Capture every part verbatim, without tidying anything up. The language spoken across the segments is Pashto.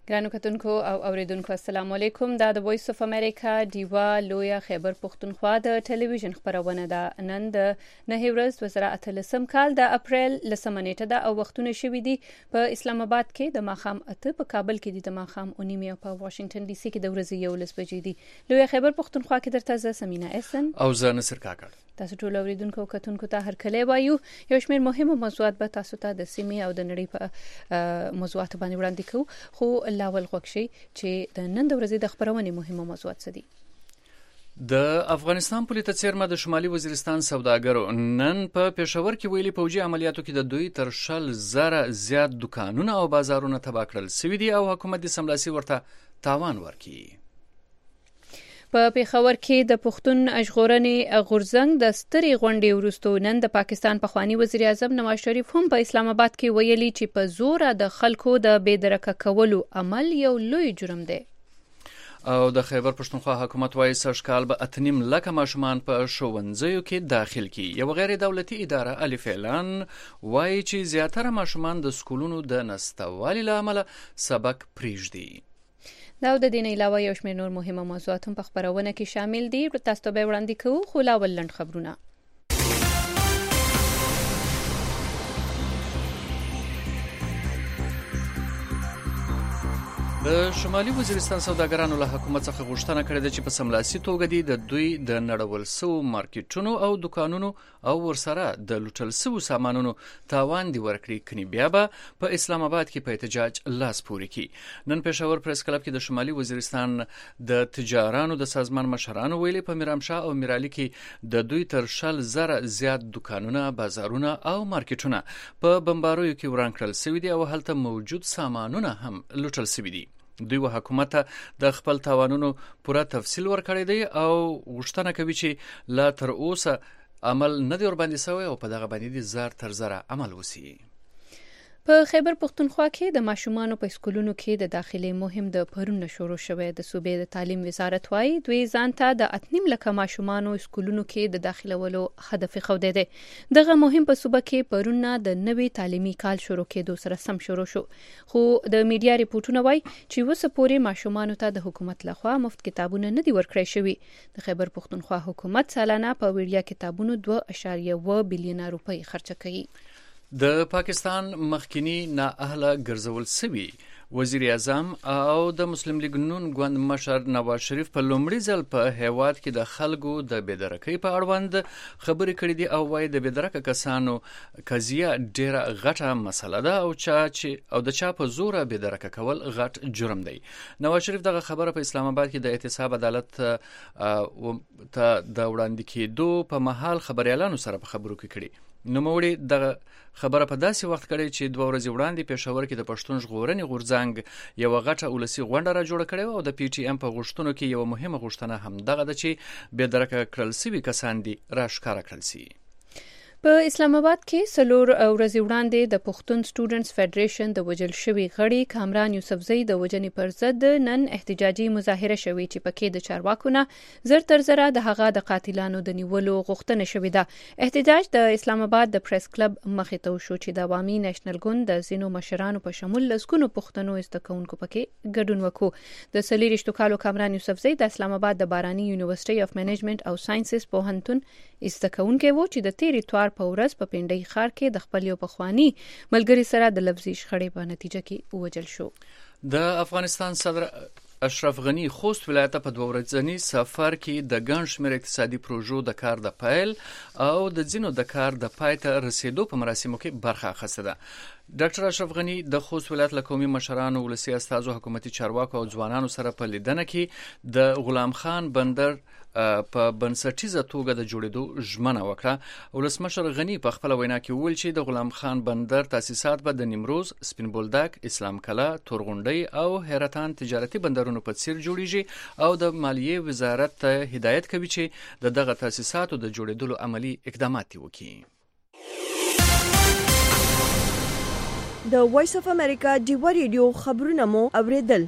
ګرانو کتونکو او اوریدونکو السلام علیکم. دا د وایس اف امریکا دیوا لویا خیبر پښتونخوا د ټلویزیون خبرونه ده. نن د نهه ورځ دوه زره اتلسم کال د اپریل لسمه نیټه ده او وختونه شوي دي په اسلام آباد کې د ماښام اته، په کابل کې دي د ماښام اوه نیمې او په واشنگټن ډي سي کې د ورځې یولس بجې دي. لویا خیبر پښتونخوا کې درته زه سمینا احسن او زه نصر کاکړ. تاسو ټول اوریدونکو او کتونکو ته هرکلی وایو. یو شمېر مهمه موضوعات به تاسو ته د سیمې او د نړۍ په موضوعاتو باندې وړاندې کوو، خو لاول غوښ شي چې د نن د ورځې د خبرونې مهمه موضوعات څه دي. د افغانستان پولیس څیرمه د شمالي وزیرستان سوداګرو نن په پېښور کې ویلي پوجي عملیاتو کې د دوی تر شل زره زیات دکانونه او بازارونه تباه کړل شوي دي او حکومت د سملاسي ورته تاوان ورکړي. په پېښور کې د پښتون ژغورنې غورځنګ د سترې غونډې وروسته نن د پاکستان پخوانی وزیر اعظم نواز شریف هم په اسلام آباد کې ویلي چې په زور د خلکو د بې درکه کولو عمل یو لوی جرم دی. او د خیبر پښتونخوا حکومت وايي سږ کال به اتنیم لکه ماشومان په ښوونځیو کې داخل کی. یو غیر دولتي اداره الف اعلان وايي چې زیاتره ماشومان د سکولونو د نستوالي له امله سبق پریږدي. دا د دې نه علاوه یو شمېر نور مهمه موضوعات هم په خبرونه کې شامل دي. تاسو ته به وړاندې کوو، خو لاول لنډ خبرونه. د شمالي وزیرستان سوداګرانو له حکومت څخه غوښتنه کړې ده چې په سملاسي توګه دي د دوی د نړول سوو مارکیټونو او دکانونو او ورسره د لوټل سوو سامانونو تاوان دی ورکړي، کني بیا به په اسلام آباد کې په احتجاج لاس پورې کړي. نن پېښور پریس کلب کې د شمالي وزیرستان د تجارانو د سازمان مشرانو ویلي په میرامشاه او میرالي کې د دوی تر شل زره زیات دکانونه، بازارونه او مارکیټونه په بمباریو کې وران کړل شوي دي او هلته موجود سامانونه هم لوټل شوي دي. دوی و حکومت د خپل تاوانونو پوره تفصیل ورکړی دی او غوښتنه کوي چې لا تر اوسه عمل نه دی ورباندې شوی او په دغه باندې د زر تر زره عمل وسی. په خیبر پښتونخوا کې د ماشومانو په سکولونو کې د داخلي مهم د پرون شروع شوه. د صوبې د تعلیم وزارت وايي دوی ځان ته د اتنیم لکه ماشومانو سکولونو کې د داخلولو هدف خوده دي. دغه مهم په صوبه کې پرون د نوي تعلیمي کال شروع کېدو سره سم شروع شو، خو د میډیا ریپورتونه وايي چې وسه پورې ماشومانو ته د حکومت لخوا مفت کتابونه نه دي ورکړی شوي. د خیبر پښتونخوا حکومت سالانه په وړیا کتابونو دوه اعشاریه اووه بلیونه روپۍ خرچه کوي. د پاکستان مخکنی نااهله ګرځول سوي وزیر اعظم او د مسلم لیگ نون ګوند مشر نواز شریف په لومړي ځل په هیواد کې د خلکو د بېدرکۍ په اړوند خبرې کړې دي او وايي د بېدرکه کسانو قضیه ډیره غټه مسله ده او چا چې او د چا په زور بېدرکه کول غټ جرم دی. نواز شریف دغه خبره په اسلام آباد کې د احتساب عدالت ته د وړاندې کېدو په مهال خبريالانو سره په خبرو کې کړي. نوموړي دغه خبره په داسې وخت کړي چې دوه ورځې وړاندې پېښور کې د پښتون ژغورنې غورځنګ یو غټه ولسی غونډه را جوړه کړې او د پی ټی ایم په غوښتنو کې یو مهمه غوښتنه هم دغه ده چې بې درکه کړل شوي کسان دي راښکاره کړل شي. په اسلام آباد کې څلور ورځې وړاندې د پښتون سټوډنټس فدریشن د وژل شوي غړي کامران یوسفزۍ د وژنې پر ضد نن احتجاجي مظاهره شوې چې پکې د چارواکو نه زر تر زره د هغه د قاتلانو د نیولو غوښتنه شوې ده. احتجاج د اسلام آباد د پریس کلب مخې ته وشو چې د عوامي نېشنل ګوند د ځینو مشرانو په شمول لسګونو پښتنو استکونکو پکې ګډون وکړو. د څلېرویشتو کالو کامران یوسفزۍ د اسلام آباد د باراني یونیورسيټي اف منیجمنت او ساينسز پوهنتون استکونکو و چې د تیری توار په ورځ په پنډۍ ښار کې د خپل یو پخوانی ملګری سره د لفظي شخړې په نتیجه کې ووژل شو. د افغانستان صدر اشرف غنی خوست ولایت په دوه ورځنی سفر کې د ګڼ شمېر اقتصادي پروژو د کار د پیل او د ځینو د کار د پای ته رسیدو په مراسمو کې برخه اخیسته ده. ډاکټر اشرف غنی د خوست ولایت له قومي مشرانو، ولسي استازو، حکومتي چارواکو او ځوانانو سره په لیدنه کې د غلام خان بندر په بنسټیزه توګه د جوړېدو ژمنه وکړه. ولسمشر غنی په خپل وینا کې وویل چې د غلام خان بندر تاسیسات به د نیمروز، سپین بولدک، اسلام کلا، تورغونډۍ او حیرتان تجارتي بندرونو په څیر جوړیږي او د مالیې وزارت ته هدایت کوي چې د دغه تاسیساتو د جوړېدلو عملی اقدامات وکړي. د وایس اف امریکا دیوا ریډیو خبرونه مو اوریدل.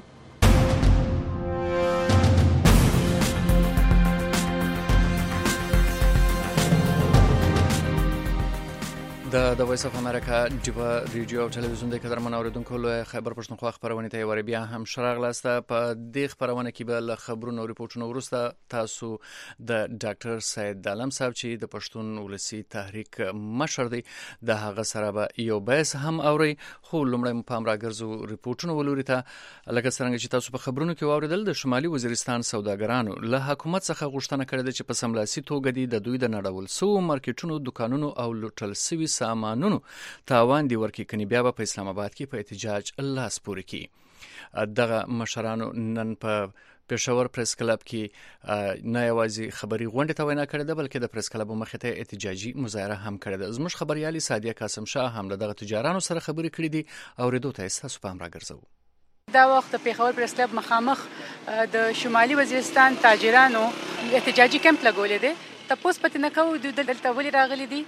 د د وایس اف امریکا ډیوا ریډیو او ټلویزیون د قدرمن اوریدونکو له خبر پښتونخوا خبرونه ته ور بیا هم شراغ لاسته په دې خبرونه کې به له خبرونو ریپورتونو ورسته تاسو د ډاکټر سید عالم صاحب چې د پښتون ولسی تحریک مشر دی د هغه سره به یو بحث هم اوري خو لومړی په امر راګرځو ریپورتونو ولوري ته لکه څنګه چې تاسو په خبرونو کې واوریدل د شمالي وزیرستان سوداګرانو له حکومت څخه غوښتنه کړې ده چې په سملاسي توګه د دوی د نړول سو مارکیټونو دکانونو او لوټل سوي سامانونو تاوان دی ورکی کني بیا په اسلام آباد کې په احتجاج الله سپوري کې دغه مشرانو نن په پېښور پریس کلب کې نه یوازې خبري غونډه ته وینا کړې ده بلکې د پریس کلب مخې ته احتجاجي مظاهره هم کړې ده زموږ خبريالي سادیه قاسم شاه هم دغه تجارانو سره خبري کړې دي او ردو ته تاسو په امر راګرځو دا وخت په پېښور پریس کلب مخامخ د شمالي وزیرستان تاجرانو احتجاجي کمپ لګولې دي تاسو پته نه کوو د دلته ولې راغلي دي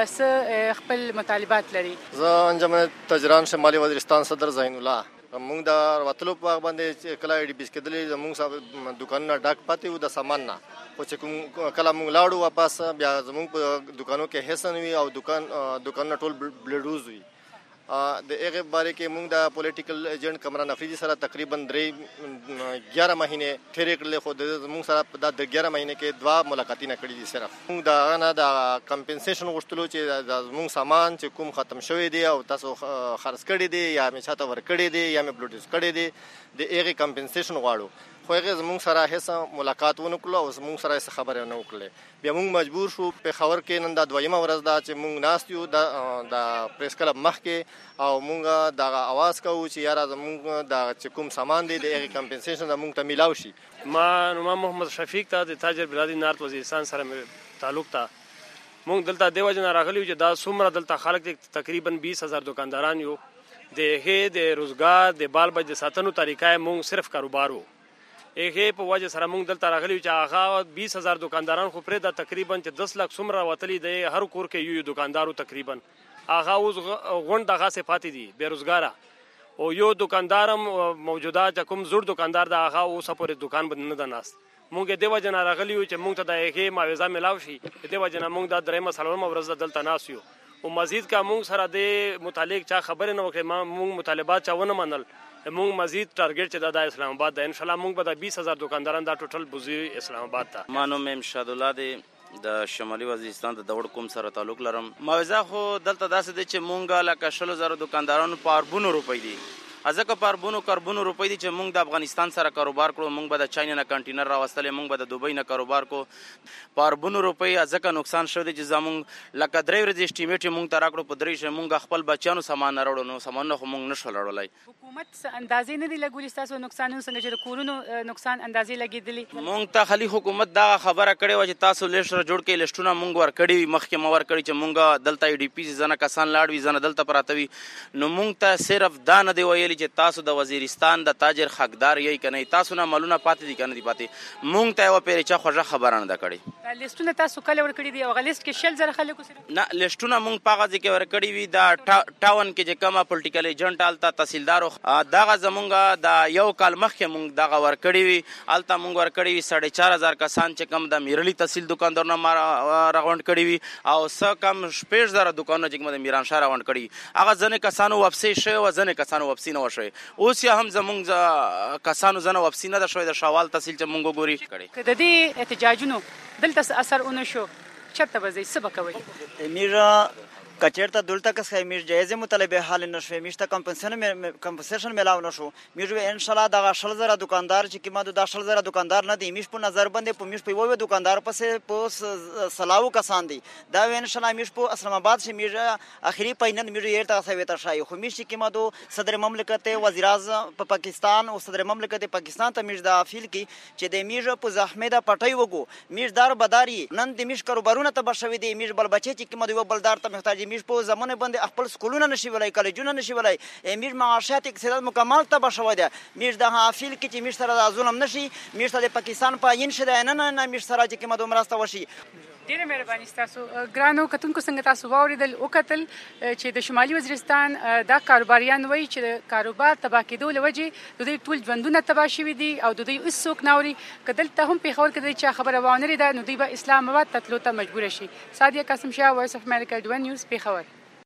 س خپل مطالبات لري زه انجمن تاجران شمالي وزیرستان صدر زین الله موږ د وتلو په باندې کله ای ډی پی سکدلې موږ صاحب دکانونه ډاک پاتې و د سامان نه او چې کوم کله موږ لاړو واپس بیا زموږ په دکانو کې حسن وی او دکان دکان ټول بلډوز وی د هغه باره کې موږ د پولیټیکل ایجنټ کمران افریدي سره تقریبا درې یازده مهینه تیرې کړل خو د موږ سره د یازده مهینه کې دوا ملاقاتونه کړې دي صرف موږ دا نه د کمپنسیشن غوښتلو چې د موږ سامان چې کوم ختم شوی دی او تاسو خرڅ کړی دی یا مې چاته ور کړی دی یا مې بلوټیز کړی دی د هغه کمپنسیشن غواړو خو هغه زموږ سره هیڅ ملاقات ونه کړو او زموږ سره هیڅ خبره نه وکړه بیا موږ مجبور شو په خبر کې نن د دویمه ورځ دا چې موږ ناست یو د پریس کلب مخ کې او موږ دا आवाज کوو چې یاره زموږ د چې کوم سامان دی د هغه کمپنسیشن د موږ ته ملاوي شي ما نو محمد شفیق ته د تاجر بلادي نارت وزیرستان سره تعلق تا موږ دلته دیو جن راغلی چې دا څومره دلته خلک تقریبا بیس هزار دکانداران یو د هغه د روزګار د بال بچ د ساتنو طریقې موږ صرف کاروبارو هغه په وجه سره موږ دلته راغلی چې هغه بیس هزار دکانداران خو پرې د تقریبا چې دس لک څومره وتلی دی هر کور کې یو دکاندارو تقریبا هغه اوس غونډ دغه صفات دي بیروزګاره او یو دکاندارم موجوده چې کوم زوړ دکاندار دا هغه اوس پورې دکان بند نه دناست موږ د وجه نه راغلی چې موږ ته د هغه معاوضه ملاو شي د وجه نه موږ د درې مسلو مورز دلته ناسیو او مزید کا موږ سره د متعلق چا خبر نه وکړي موږ مطالبات چاونه منل موږ مزید ټارګټ چې د اسلام آباد د ان شاء الله موږ به د بیس هزار دکانداران دا ټوټل بوزي اسلام آباد ته مانو مم شاد الله دی د شمالي وزیرستان د دوړ کوم سره تعلق لرم معاوضه خو دلته داسې دي چې مونږه لکه شلو زره دکاندارانو په اربونو روپۍ دي ازکه په اربونو کاربونو روپۍ دي چې مونږ د افغانستان سره کاروبار کړو مونږ به د چاینا نه کنټینر راوستلې مونږ به د دوبۍ نه کاروبار کو په اربونو روپۍ ازکه نقصان شو دي چې زمونږ لکه درې ورځې اسټیمیټ مونږ ته راکړو په درې شه مونږ خپل بچیانو سامان نه راوړو نو سامان نه خو مونږ نشو لړولای حکومت اندازې نه دی لګولې تاسو نقصانونه څنګه چې کورونو نقصان اندازې لګېدلې مونږ ته خالي حکومت دا خبره کړې و چې تاسو لیست را جوړ کړئ لیستونه مونږ ور کړی مخکې مور کړی چې مونږ دلته ای ډی پی زنه کسان لاړوي زنه دلته پراتوي نو مونږ ته صرف دا نه دی ویلي چې تاسو د وزیرستان د تاجر حقدار یې کنه تاسو نه مالونه پاتې دي کنه دي پاتې مونږ ته و پیرچا خوږه خبره نه ده کړې لیستونه تاسو کله ور کړی دی او لیست کې شل زره خلکو سره نه لیستونه مونږ پاغه ځکه ور کړی وی دا ټاون کې چې کومه پولیټیکل ایجنټ آلتا تحصیلدار دغه زمونږه د یو کال مخکې مونږ دغه ور کړی وی آلتا مونږ ور کړی وی ساڑھے چار هزار کسان چې کم د میرلی تحصیل دکاندارونه ما راغونډ کړی وی او څه کم شپږ زره دکانونه چې کوم د میران شاه راغونډ کړی هغه ځنه کسانو واپسی شوی او ځنه کسانو واپسی نه وشوي اوس هم زمونږ کسانو زنه واپسی نه ده شوی د شوال تحصیل چې مونږ ګوري کړي د دې احتجاجونو دلته اثر اون شو چرته به زی سبا کوي میرا کچرته دلته کس خای میر جایزه مطالبه حل نشوي میشته کمپنسیشن کمپنسیشن ملاو نشو میرو ان شاء الله دغه شل زره دکاندار چې کیما د شل زره دکاندار نه دی میش په نظر باندې په میش په وو دکاندار پسې په سلاو کسان دي دا ان شاء الله میش په اسلام آباد شي میر اخري پاینند میر یرته سویتا شای خو میش کیما دو صدر مملکت وزیر اعظم په پاکستان او صدر مملکت پاکستان ته میش د افیل کی چې د میش په زحمت پټي وګو میش دار بداري نن د میش کاروبارونه ته بشوي دی میش بل بچي چې کیما دی بلدار ته محتاج میش په زمانه باندې خپل سکولونه نشي ولای کالجونه نشي ولای امیر معاشات اقتصاد مکمل ته بشوي دی میش د حافل کې چې میش سره ظلم نشي میش د پاکستان په عین شې نه نه میش سره چې کیما دوه مرسته وشي ډیره مهرباني تاسو ګرانو کتونکو څنګه تاسو واوریدل او قتل چې د شمالي وزیرستان دا کاروباریان وایي چې کاروبار تباہ کېدو لوجه د دوی ټول ژوندونه تباہ شوي دي او د دوی هیڅوک ناوري کدلته هم په خبر کې چې خبره وانه ده نو دوی به اسلام آباد تطلو ته مجبور شي. سادیه قاسم شاه وایس اف امریکا ډون نیوز په خبر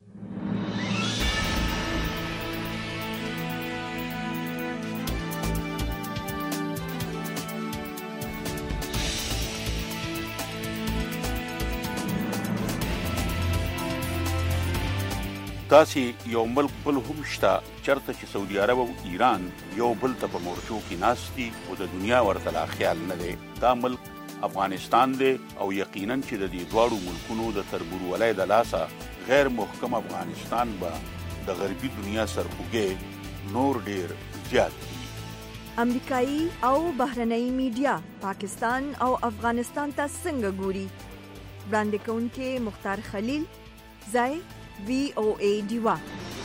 داسې یو ملک بل هم شته چرته چې سعودي عرب او ایران یو بل ته په مورچو کې ناست دي او د دنیا ورته لا خیال نه دی. دا ملک افغانستان دی او یقینا چې د دې دواړو ملکونو د تربورولۍ د لاسه غیر محکم افغانستان به د غربي دنیا سرخوږی نور ډیر زیات دي. امریکایي او بهرنۍ میډیا پاکستان او افغانستان ته څنګه ګوري؟ وړاندې کوونکې مختار خلیل، ځای وی او ای ډیوا.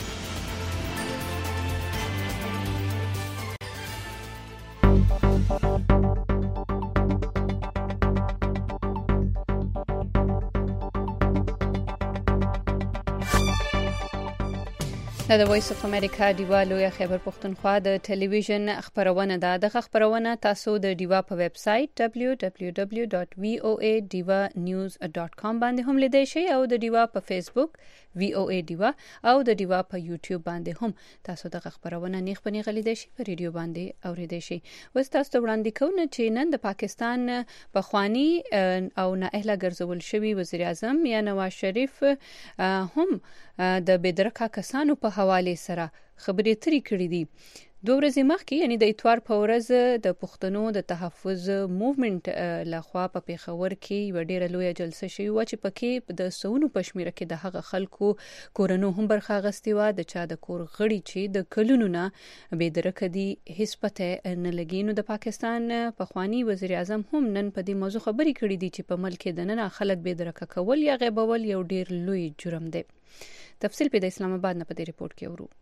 د وایس اف امریکا ډیوا لویه خیبر پښتونخوا د ټلویزیون خبرونه ده. د خبرونه تاسو د ډیوا په ویب سټ دبلیو دبلیو دبلیو ډاټ وی او ای ډیوا نیوز ډاټ کام باندې هم لیدئ شئ او د ډیوا په فیسبوک وی او ای ډیوا او د ډیوا په یوټیوب باندې هم تاسو د خبرونه نیخ پنی غلیدئ شئ په ریډیو باندې اوریدئ شئ. وس تاسو ته وړاندې کوم چې نن د پاکستان پخوانی او نااهله ګرځول شوی وزیر اعظم یا نواز شریف هم د بېدرکه کسانو په حواله سره خبرې ترې کړې دي. دوه ورځې مخکې یعنی د اتوار په ورځ د پښتنو د تحفظ موومېنټ لخوا په پیښور کې یو ډیره لویه جلسه شوې و چې پکې د سونو پښمیره کې د هغه خلکو کورونو هم برخه غستې و د چا د کور غړي چې د کلونو نه بېدرکه دي هیڅ پته نه لګي. نو د پاکستان پخوانی وزیر اعظم هم نن په دې موضوع خبرې کړې دي چې په ملک کې د نن خلک بېدرکه کول یا غیبول یو ډیر لوی جرم دی. تفصیل په د اسلام آباد نه په دې ریپورت کې ورو.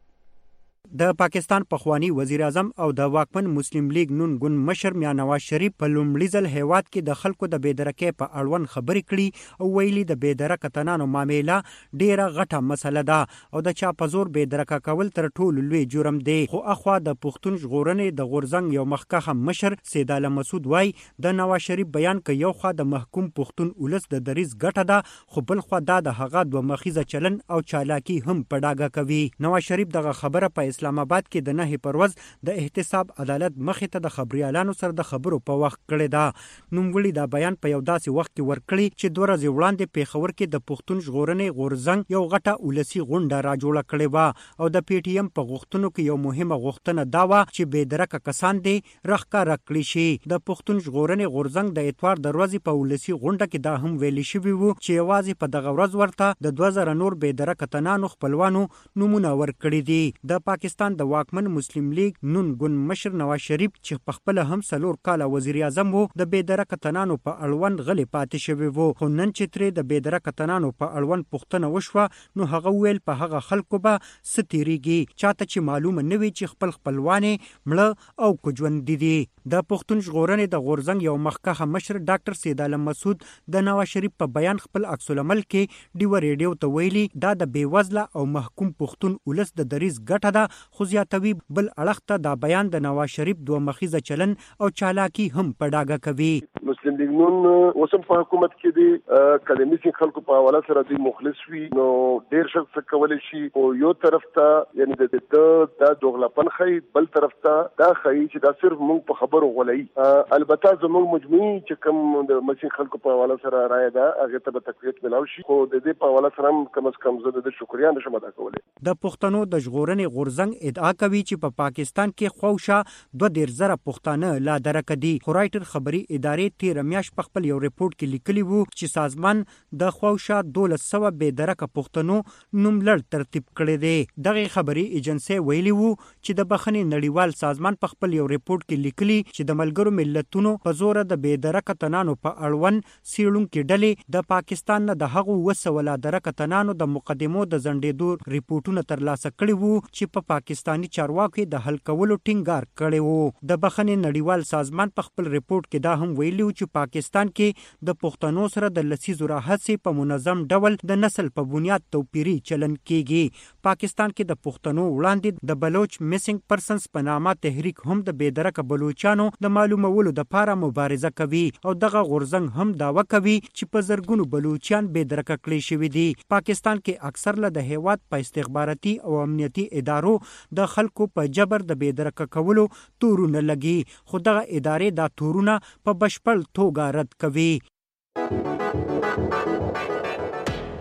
د پاکستان پخوانی وزیر اعظم او د واکمن مسلم لیگ نون ګوند مشر میا نواز شریف په لومړي ځل هیواد کې د خلکو د بېدرکۍ په اړوند خبرې کړي او ویلي د بېدرکه تنانو معامله ډیره غټه مسله ده او د چا په زور بېدرکه کول تر ټولو لوی جرم دی. خو اخوا د پښتون ژغورنې د غورزنګ یو مخکښه مشر سید عالم مسعود وای د نواز شریف بیان کې یو خوا د محکوم پښتون ولس د دریز ګټه ده خو بل خوا دا د هغه دوه مخیزه چلن او چالاکی هم په ډاګه کوي. نواز شریف دغه خبره په اسلام آباد کې د نهي پروز د احتساب عدالت مخې ته د خبريالانو سره د خبرو په وخت کړی دا. نوموړي دا بیان په یو داسې وخت کې ورکړي چې دوه ورځې وړاندې پیښور کې د پښتون ژغورنې غورزنګ یو غټه ولسی غونډه را جوړه کړې و او د پی ټی ایم په غوښتنو کې یو مهمه غوښتنه دا و چې بېدرکه کسان دي راښکاره کړي شي. د پښتون ژغورنې غورزنګ د اتوار د ورځې په ولسی غونډه کې دا هم ویلي شوی وو چې یوازې په دغه ورځ ورته د دوه زره نور بېدرکه تنانو خپلوانو نمونه ورکړي دي. د پاکستان د واکمن مسلم لیگ نون ګوند مشر نواز شریف چې په خپل هم څلور کاله وزیر اعظم وو د بېدرکه تنانو په اړوند غلي پاتې شوی وو. خو نن چې ترې د بېدرکه تنانو په اړوند پوښتنه وشوه نو هغه ویل په هغه خلکو به څه تیریږي چاته چې معلومه نه وي چې خپل خپلوانې مړه او کو ژوندي دي. د پښتون ژغورنې د غورزنګ یو مخکښه مشر ډاکټر سید عالم مسعود د نواز شریف په بیان خپل عکس العمل کې ډیو ریډیو ته ویلي دا د بېوزله او محکوم پښتون ولس د دریز ګټه ده. خو زیاتوي بل اړخ ته دا بیان د نواز شریف دوه مخیزه چلن او چالاکی هم په ډاګه کوي. مسلم لیگ نون اوسم په حکومت کې دي کلمي سي خلکو په حواله سره دی مخلص وي نو ډیر شخص کولای شي او یو طرف ته یعنی د د د دوغلاپن خي بل طرف ته دا خي چې دا صرف مونږ په خبرو غولای البته زموږ مجموعي چې کوم د مسیح خلکو په حواله سره راي ده هغه ته به تقویت ملاو شي خو د دې په حواله سره کم از کم زه د شکریا نشم ادا کولای. د پښتنو د ژغورنې غورزنګ ادعا کوي چې په پا پاکستان کې خوښه دوه ډیر زره پښتانه لا درک دي. خو رائټر خبري ادارې تیر میاش په خپل یو ریپورت کې لیکلی وو چې سازمان د خوښه دولس سو به درک پښتنو نوم لړ ترتیب کړی دی. دغه خبري ایجنسی ویلی وو چې د بخښنې نړیوال سازمان په خپل یو ریپورت کې لیکلی چې د ملګرو ملتونو په زور د به درک تنانو په اړوند سیړونکو ډلې د پاکستان نه د هغو وسوله درک تنانو د مقدمو د زندېدو ریپورتونه ترلاسه کړي وو چې په پا پاکستانی چارواکي د حل کولو ټینګار کړي وو. د بخښنې نړیوال سازمان په خپل ریپورت کې دا هم ویلي و چې پاکستان کې د پښتنو سره د لسیزو راهڅې په منظم ډول د نسل په بنیاد توپیري چلن کیږي. پاکستان کې د پښتنو وړاندې د بلوچ میسنګ پرسنز په نامه تحریک هم د بېدرکه بلوچانو د معلومولو د لپاره مبارزه کوي او دغه غورزنګ هم داوا کوي چې په زرګونو بلوچیان بېدرکه کړي شوي دي. پاکستان کې اکثر له د هیواد په استخباراتي او امنیتي ادارو د خلکو په جبر د بېدرکه کولو تورونه لګي خو دغه ادارې دا تورونه په بشپړ توګه رد کوي.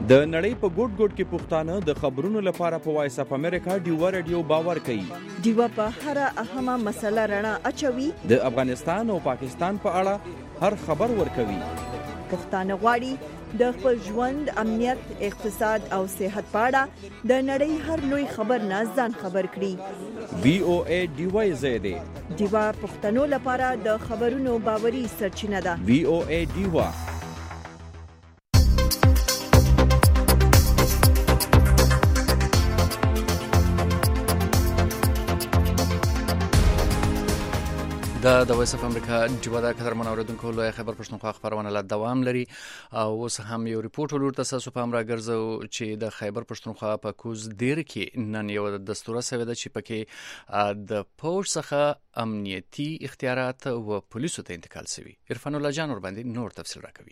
د نړۍ په ګوټ ګوټ کې پښتانه د خبرونو لپاره په وایس اف امریکا ډیوا رادیو باور کوي. ډیوا په هر اهمه مسله رڼا اچوي. د افغانستان او پاکستان په اړه هر خبر ورکوي. پښتانه غواړي د خپل ژوند، امنیت، اقتصاد او صحت په اړه د نړۍ هر لوی خبر نه ځان خبر کړي. وی او ای ډیوا زیاده ډیوا پښتنو لپاره د خبرونو باوري سرچینه ده. وی او ای ډیوا. دا د وایس اف امریکا ډیوا د قدر منوردونکو لوی خبر پښتونخوا خبرونه لا دوام لري او اوس هم یو ریپورت ولور تاسو په امر غرزو چې د خیبر پښتونخوا په کوز دیر کې نن یو دستور سوی د چې پکې د پولیس څخه امنیتي اختیارات او پولیسو ته انتقال شوی. عرفان الله جان ور باندې نور تفصیل راکوي.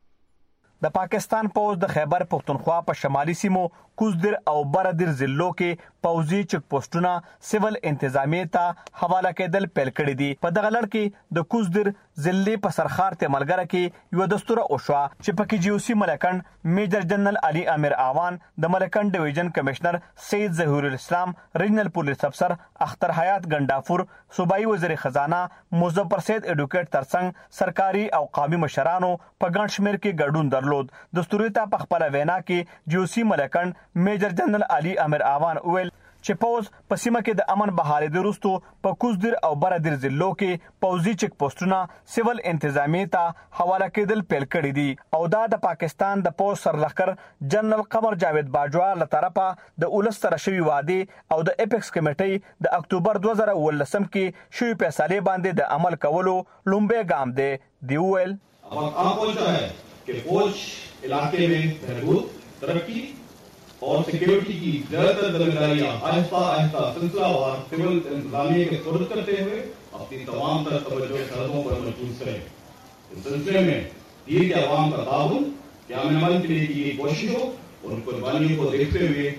د پاکستان پوز د خیبر پښتونخوا په شمالي سیمو کوزدر او بردر ضلعو کې پوزي چک پوسټونه سیول انتظامیه ته حواله کېدل پیل کړی دي. په دغه لړ کې د کوزدر ضلع په سرخار ته ملګری کې یو دستور او شو چې پکې جی او سی ملکن میجر جنرال علي امیر آوان، د ملکن ډیویژن کمشنر سید ظهور الاسلام، ریجنل پولیس افسر اختر حیات ګندافور، صوبایي وزیر خزانه مظفر سید اډوکیټ ترڅنګ سرکاري او قومي مشرانو په ګڼ شمېر کې ګډون درلود. دستوري ته په خپل وینا کې جی او سی ملکن میجر جنرال علي امیر آوان ویل چې پوز په سیمه کې د امن بحالې د وروستو په کوزدر او بردر ضلعو کې پوزي چک پوسټونه سیول انتظامیه ته حواله کېدل پیل کړي دي او دا د پاکستان د پوز سرلښکر جنرال قمر جاوید باجوا له طرفه د اولس سره شوی وعده او د اپیکس کمیټې د اکتوبر دوه زره ولسم کې شوی فیصله باندې د عمل کولو لومبه ګام دی. دی ویل आप बोलता है कि फौज इलाके में महदूद तरक्की और सिक्योरिटी की ज्यादातर जिम्मेदारियां आहिस्ता आहिस्ता सिलसिलावार सिविल इंतजामिया के सुपुर्द करते हुए अपनी तमाम तर तवज्जो सरहदों पर मरकूज करें. इस सिलसिले में दीर के अवाम का ताउन क़याम अमल के लिए की गई कोशिशों और कुर्बानियों को देखते हुए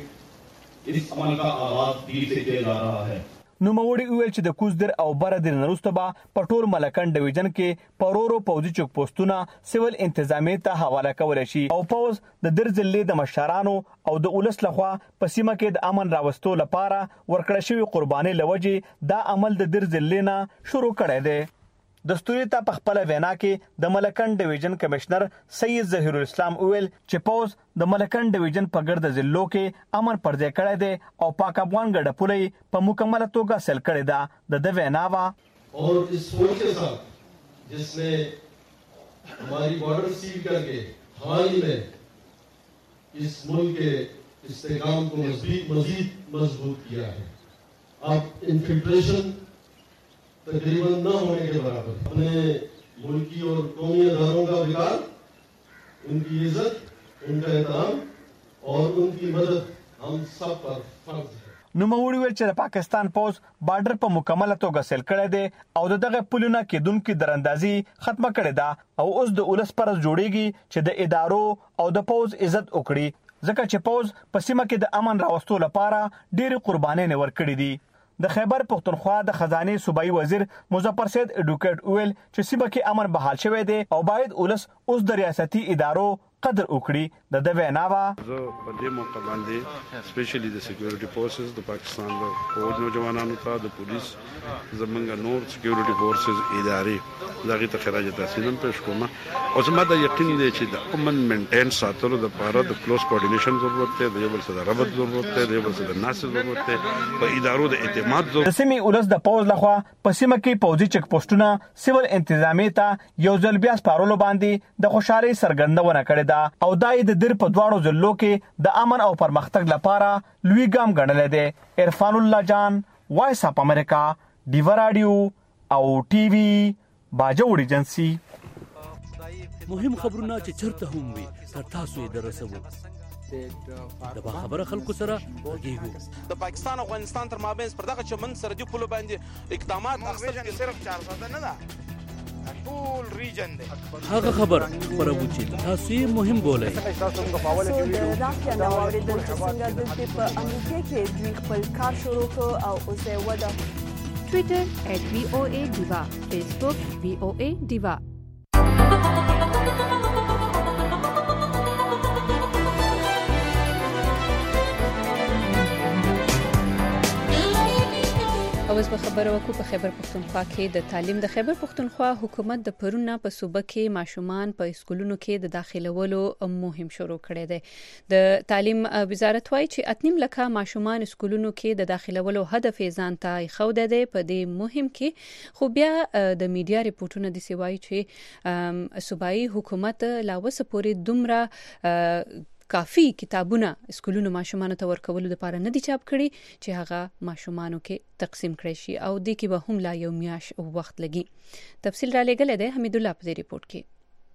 इस अमल का आगाज दीर से किया जा रहा है. نوموړي ویل چې د کوزدر او بردر نرسته به په ټول ملکن ډیویژن کې پرورو پوزي چک پوسټونه سیول انتظامیه ته حواله کول شي او پوز د در ضلع د مشرانو او د اولس لخوا په سیمه کې د امن راوستو لپاره ورکړل شوی قرباني لوجه دا عمل د در ضلع نه شروع کړی دی. دستوري ته په خپل وینا کې د ملکن ډیویژن کمشنر سید ظهور الاسلام ویل چې پوز د ملکن ډیویژن په ګرد ضلعو کې امن پرځای کړی دی او پاک افغان ګډه پولې په مکمله توګه سل کړی دا د د وینا وا اور اس فوج کے ساتھ جس نے ہماری بارڈر سیل کر کے حال ہی میں اس ملک کے استحکام کو مزید مزید مضبوط کیا ہے. اب انفلٹریشن تقریباً نہ ہونے کے برابر اپنے ملکی اور قومی اداروں کا وقار، ان کی عزت، ان کا احترام اور ان کی مدد ہم سب پر فرض ہے. نوموړي ویل چې د پاکستان پوز بارډر په مکمله توګه سیل کړی دی او دغه پلونه کېدونکو دراندازي ختمه کړې ده او اوس د اولس پرز جوړیږي چې د ادارو او د پوز عزت وکړي ځکه چې پوز په سیمه کې د امن راوستو لپاره ډېر قربانۍ نه ورکړي دي. د خیبر پښتونخوا د خزانه صوبایي وزیر مظفر سید اډوکیټ ویل چې سیمه کې امن بحال شوی دی او باید اولس اوس د ریاستي ادارو قدر وکړي. د د وینا وا زه په دې موقع باندې سپیشلی د سکیورټي فورسز د پاکستان د فوج نوجوانانو ته د پولیس زمونږ نور سکیورټي فورسز ادارې دغه ته خراج تحسین پېښ کوم او زما د یقین دی چې د امن مینټین ساتلو لپاره د کلوز کوارډینیشن ضرورت دی، د یو بل سره ربط ضرورت دی، د یو بل سره ناسل ضرورت دی، په ادارو د اعتماد ضرورت. د سیمې ولس د پوز لخوا په سیمه کې پوزي چک پوسټونه سیول انتظامیه ته یو ځل بیا سپارولو باندې د خوشحالي سرګندونه کړې ده او دای د در په دواړو ضلعو کې د امن او پرمختګ لپاره لوی ګام ګڼل دي. عرفان الله جان، وایس اپ امریکا، ډیوا رادیو او ټي وي باجوړ ایجنسی. مهم خبرونه چې چرته هم وي تر تاسو یې درسوو. د با خبره خلکو سره غږیږو. د پاکستان او افغانستان تر مابین پر دغه چمن سرحدي پولو باندې اقدامات اخیستل صرف چار ساده نه ده، ټول ریجن دی. هغه خبر خبرو چې تاسو یې مهم بولئ. سو د راکیا نو اوریدل چې څنګه د په امریکا کې دوی خپل کار شروع کړ او اوس یې ودا. ټویټر ایٹ وی او اے ډیوا، فیسبوک وی او اے ډیوا. اوس به خبرو وکړو په خیبر پښتونخوا کې د تعلیم د خیبر پښتونخوا حکومت د پرونه په صوبه کې ماشومان په اسکولونو کې د داخلولو مهم شروع کړی دی. د تعلیم وزارت وایي چې اتنیم لکه ماشومان اسکولونو کې د داخلولو هدف ځان ته خوده دی په دې مهم کې. خو بیا د میډیا ریپورتونه د سیوای چې صوبایي حکومت لا وسه پورې دومره کافی کتابونه اسکولونو ماشومان ته ورکولو لپاره نه دي چاپ کړي چې هغه ماشومانو کې تقسیم کړي شي او د کې به هم لا یو میاش وخت لګي. تفصیل را لګل دی حمید الله په ریپورت کې.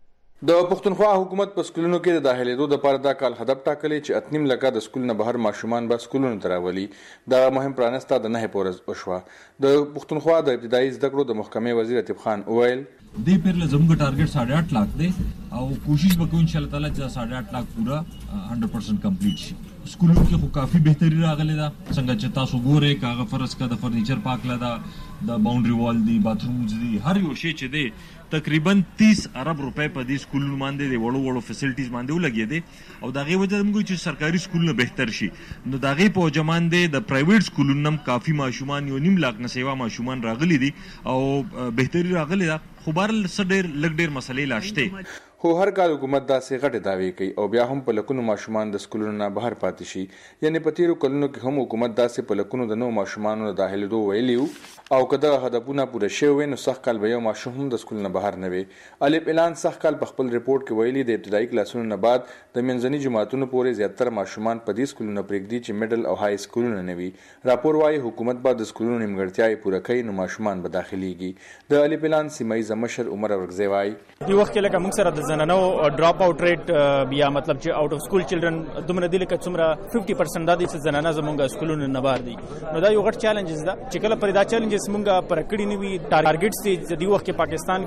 د پښتونخوا حکومت په سکولونو کې د داخليدو لپاره دا کال هدف ټاکلی چې اتنیم لکه د سکول نه بهر ماشومان به سکولونو ته راولي. دا مهم پرانسته د نه پورز وشوه. د پښتونخوا د ابتدایي زده کړو د محکمې وزیر عتیب خان وویل دې پیر له زموږ ټارګټ ساڑھے آٹھ لاکھ دی او کوشش وکړو ان شاء الله تعالی چې ساڑھے آٹھ لاکھ پورا سو پرسنٹ کمپلیټ شي. سکولونو کې خو کافی بهتري راغلی دا څنګه چې تاسو ګورئ کاغه فرض کا د فرنیچر پاک لدا د باونډري وال دی باترومز دی هر یو شی چې دی تقریبا تیس ارب روپے په دې سکولونو باندې دی وړو وړو فیسیلیټیز باندې ولګي دي او دغه وجه موږ چې سرکاري سکولونه بهتر شي نو دغه په جمان دی د پرایویټ سکولونو هم کافی ماشومان یو نیم لاک نه سیوا ماشومان راغلي دي او بهتري راغلي دا خو بار لسډیر لګ ډیر مسلې لاشته. خو هر کال حکومت داسې غټه داوی کوي او بیا هم په لکونو ماشومان د سکولونو نه بهر پاتې شي. یعنی په تیرو کلونو کې هم حکومت داسې په لکونو د نو ماشومانو د داخليدو ویلیو او کله هدفونه پوره شوي نو سخت کال به یو ماشوم هم د سکول نه بهر نه وي. الف اعلان سخت کال په خپل ریپورت کې ویلي د ابتدایي کلاسونو نه بعد د منځني جماعتونو پورې زیاتره ماشومان په دې سکولونو پرېږدي چې میډل او های سکولونه نه وي. راپور وايي حکومت به د سکولونو نیمګړتیاوې پوره کوي نو ماشومان به داخليږي. د الف اعلان سیمایي مشر عمر ورغزی وايي دی وخت کې لکه موږ سره د زنانو ډراپ اوټ ریټ بیا مطلب چې اوټ اف سکول چلډرن دومره دي لکه څومره پنځه پرسنټ د دې زنانه زمونږ سکولونو نه بار دي. نو دا یو غټ چیلنجز ده چې کله پر دا چیلنجز مونږه پر کړی نیوي ټارګټس دي د دې وخت کې پاکستان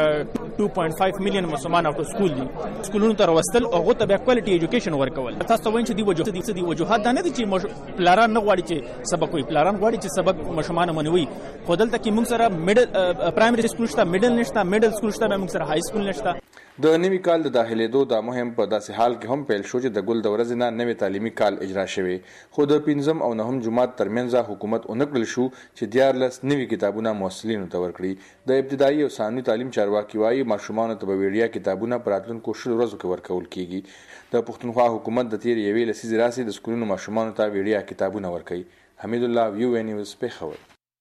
کې دوه پوینټ پنځه میلیون مسلمان اوټ سکول دي سکولونو ته وستل او غو ته کوالټي ایجوکیشن ورکول. تاسو وایئ چې دی وجوه دي وجوهات دا نه دي چې پلاران نه غواړي چې سبق وي پلاران غواړي چې سبق ماشومان منوي. خو دلته کې موږ سره میډل پرایمري سکول شته میډل نشته میډل سکول شته موږ سره های سکول نشته. د نوي کال د داخليدو د مهم په داسې حال کې هم پیل شو چې د ګل د ورځې نه نوي تعلیمي کال اجرا شوی. خو د پنځم او نهم جماعت ترمنځ حکومت اونکړل شو چې دیارلس نوي کتابونه موصلینو ته ورکړي. د ابتدایي او ثانوي تعلیم چارواکي وايي ماشومان ته به ویډیا کتابونه په راتلونکو شل ورځو کې ورکول کیږي. د پښتونخوا حکومت د تیر یوې لسیزې راسي د سکولونو ماشومان ته ویډیا کتابونه ورکړي. حمید الله یو ان نیوز پیښور.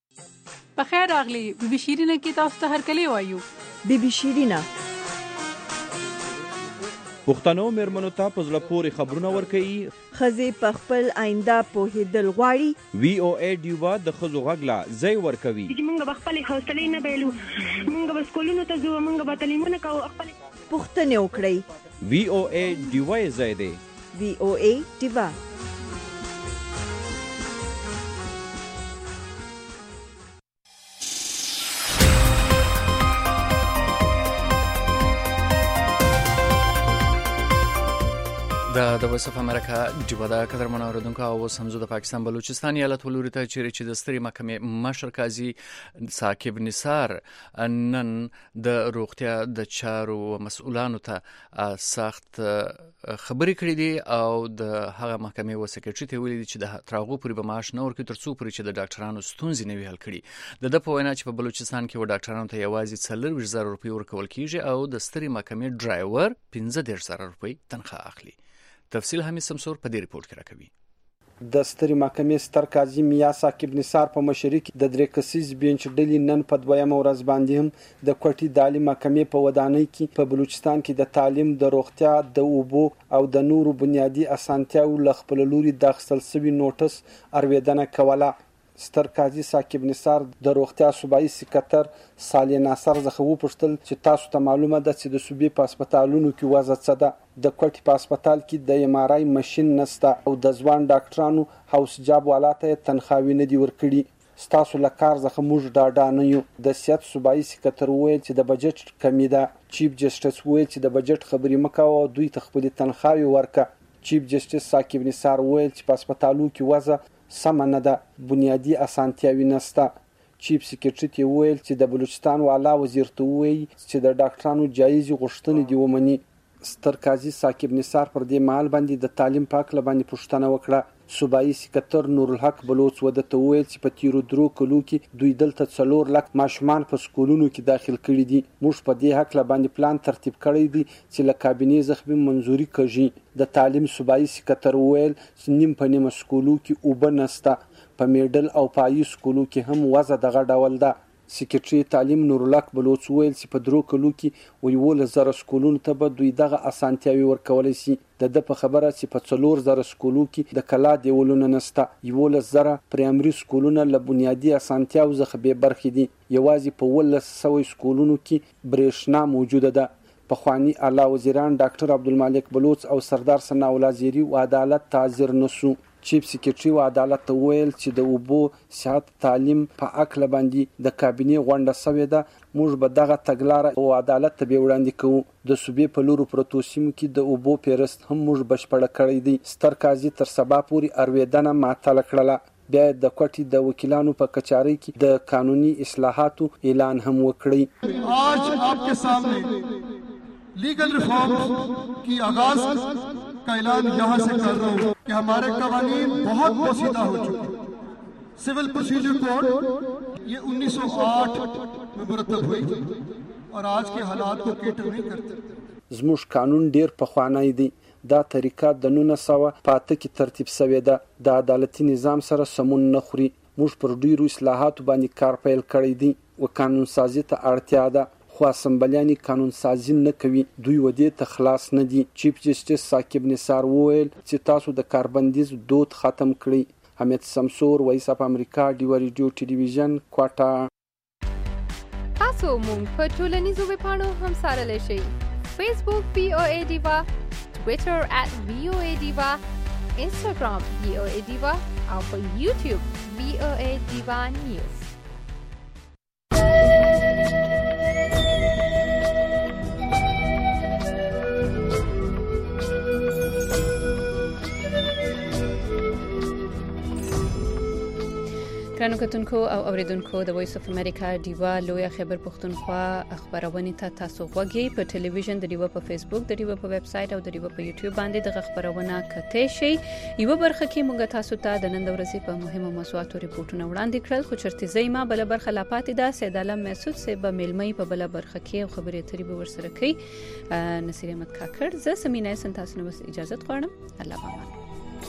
بخیر راغلی بي بي شیرینه کې تاسو ته هرکلی وایو. بي بي شیرینه پښتنو مېرمنو ته په زړه پورې خبرونه ورکوي. ښځې په خپل آینده پوهېدل غواړي. وی او ای ډیوا د ښځو غږ لا ځای ورکوي. موږ به خپلې حوصلې نه بایلو موږ به سکولونو ته ځو موږ به تعلیمونه کوو خپل پوښتنې وکړئ. وی او ای ډیوا یې ځای دی. وی او ای ډیوا د د وایس اف امریکا ډیوا د قدر منوردونکو او سمزو د پاکستان بلوچستان ایالت ولوري ته چیرې چې د ستري محکمې مشر قاضي ثاقب نثار نن د روغتیا د چارو مسؤلانو ته سخت خبرې کړې دي او د هغه محکمې وسکرټري ته ویلي چې د تراغو پورې به معاش نه ورکړي ترڅو پورې چې د ډاکټرانو ستونزې نه وي حل کړي. د د په وینا چې په بلوچستان کې و ډاکټرانو ته یوازې څلور زره روپۍ ورکول کیږي او د ستري محکمې ډرایور پنځه دېرش زره روپۍ تنخواه اخلي. تفصیل همي سمسور په دې ریپورت کې راکوي. د ستري محکمې ستر قاضي میا ثاقب نثار په مشرۍ کې د درې کسیز بینچ ډلې نن په دویمه ورځ باندې هم د کوټې د عالي محکمې په ودانۍ کې په بلوچستان کې د تعلیم د روغتیا د اوبو او د نورو بنیادي اسانتیاو له خپل لوري د اخیستل شوي نوټس اورېدنه کوله. ستر قاضي ثاقب نثار د روغتیا صوبایي سکرټر صالح ناصر څخه وپوښتل چې تاسو ته معلومه ده چې د صوبې په هسپتالونو کې وضع څه ده. د کوټې په هسپتال کې د ایم آر آی ماشین نشته او د ځوان ډاکټرانو هاوس جاب والا ته تنخواوې نه دي ورکړي. ستاسو له کار څخه موږ ډاډه نه یو. د صحت صوبایي سکرټر وویل چې د بجټ کمی ده. چیف جسټس وویل چې د بجټ خبرې مه کوه او دوی ته خپلې تنخواوې ورکړه. چیف جسټس ثاقب نثار وویل چې په هسپتالو کې وضع سمه نه ده بنیادي اسانتیاوې نشته. چیف سکرټري ته وویل چې د بلوچستان والا وزیر ته وویل چې د ډاکټرانو جایزې غوښتنې دي ومني. ستر قاضي ثاقب نثار پر دې مهال باندې د تعلیم په هکله باندې پوښتنه وکړه. صوبایي سکتر نورالحق بلوچ وده ته وویل چې په تیرو درو کلو کې دوی دلته څلور لک ماشومان په سکولونو کې داخل کړي دي. موږ په دې هکله باندې پلان ترتیب کړی دی چې له کابینې څخه منظوري کړي. د تعلیم صوبایي سکتر وویل چې نیم په نیمه سکولو کې اوبه نشته، په میډل او پایي سکولو کې هم وضع دغه ډول ده. سکرټري تعلیم نورالحق بلوچ وویل چې په درو کلو کې یولس زره سکولونو ته به دوی دغه اسانتیاوي ورکولی شي. د ده په خبره چې په څلور زره سکولو کې د کلا دیولونه نشته، یولس زره پرایمري سکولونه له بنیادي اسانتیاو څخه بې برخې دي. یوازې په اوولس سوه سکولونو کې برېښنا موجوده ده. پخواني اعلی وزیران ډاکټر عبدالمالک بلوچ او سردار ثناءالله زیري و عدالت ته حاضر نشو. چیف سکرټري و عدالت ته وویل چې د اوبو، صحت، تعلیم په هکله باندې د کابینې غونډه سوې ده. موږ به دغه تګلاره او عدالت ته بیا وړاندې کوو. د صوبې په لورو پرتو سیمو کې د اوبو پیرست هم موږ بشپړه کړی دی. ستر قاضي تر سبا پورې ارویدنه معطله کړله. بیا د کوټې د وکیلانو په کچارۍ کې د قانوني اصلاحاتو اعلان هم وکړی. آج آپ کے سامنے لیگل ریفارمز کی آغاز کا اعلان یہاں سے کر رہا ہوں کہ ہمارے قوانین بہت پوشیدہ ہو چکے. سول پروسیجر کوڈ یہ انیس سو آٹھ میں مرتب ہوئی اور آج کے حالات کو کیٹر نہیں کرتے. زموږ قانون ډیر پخوانی دی. دا طریقه د نولس سوه په اته کې ترتیب شوې ده. د عدالتي نظام سره سمون نه خوري. موږ پر ډیرو اصلاحاتو باندې کار پیل کړی دی او قانون سازي ته اړتیا ده، خو اسمبلیانې قانون سازي نه کوي. دوی ودې ته خلاص نه دي. چیف جسټس ثاقب نثار وویل چې تاسو د کاربندیز دود ختم کړئ. حمید سمسور، وایس اف امریکا، ډیوا ریډیو ټلویزیون، کوټه. تاسو مونږ په ټولنیزو ویبپاڼو هم څارلی شئ. فیسبوک وی او ای ډیوا، ټویټر ات وی او ای ډیوا، انسټاګرام وی او ای ډیوا او په یوټیوب وی او ای ډیوا نیوز. ګرانو کتونکو او اوریدونکو، د وایس اف امریکا ډیوا لویه خیبر پښتونخوا خبرونه ته تاسو غوږی په ټلویزیون د ډیوا په فیسبوک د ډیوا په ویب سټ او د ډیوا په یوټیوب باندې د خبرونه کته شي. یو برخه کې موږ تاسو ته د نن ورځې په مهمو موضوعاتو ریپورتونه وړاندې کړل، خو چرته زیمه بل برخه لا پاتې ده. سید عالم مسعود سه به ملمۍ په بل برخه کې خبرې اترې به ورسره کوي. نصیر احمد کاکړ، زه سمینه سن تاسو نو اجازه غواړم. الله پامان.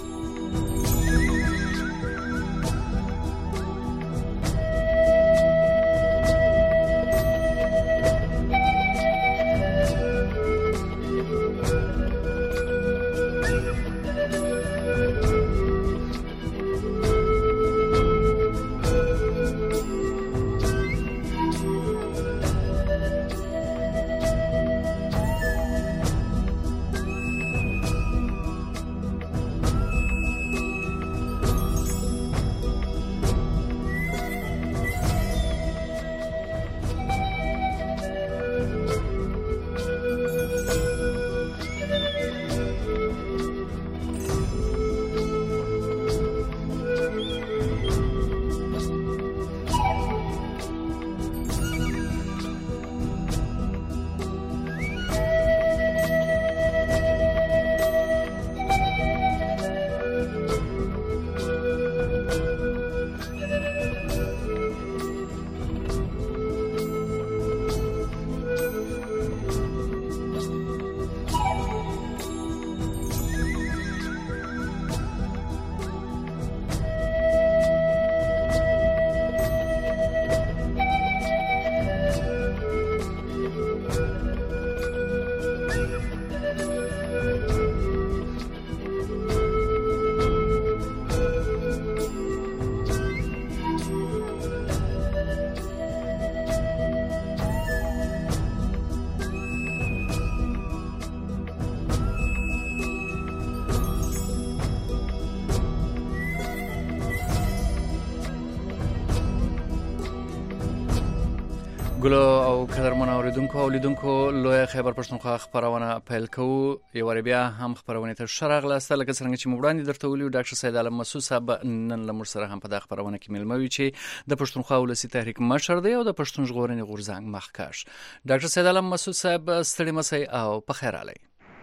ګلو او قدرمن اوریدونکو او لیدونکو، لوی خیبر پښتونخوا خبرونه پیل کوو. یو بیا هم خبرونه ته شرغ لاسته لکه څنګه چې مبرانی درته ویلو. ډاکټر سید عالم مسعود صاحب نن لمر سره هم په دغه خبرونه کې ملموي چې د پښتونخوا ولسی تحریک مشر دی او د پښتون ژغورنې غورځنګ مخکښ. ډاکټر سید عالم مسعود صاحب ستړي مسئ او په خیر علي.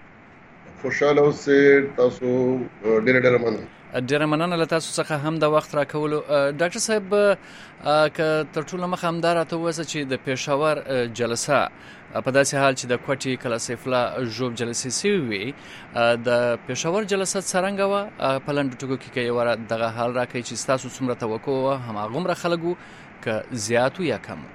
خوشاله اوسئ. تاسو ډېره ډېره مننه. ډېره مننه له تاسو څخه هم د وخت راکولو. ډاکټر صاحب که تر ټولو مخه همدا راته ووایاست چې د پېښور جلسه په داسې حال چې د کوټې کلاسیفلا ژوب جلسې سوي وي د پېښور جلسه څرنګه وه؟ په لنډو ټکو کې که یوه دغه حال راکړئ چې ستاسو څومره توقع وه، هماغومره خلک وو که زیات یا کم؟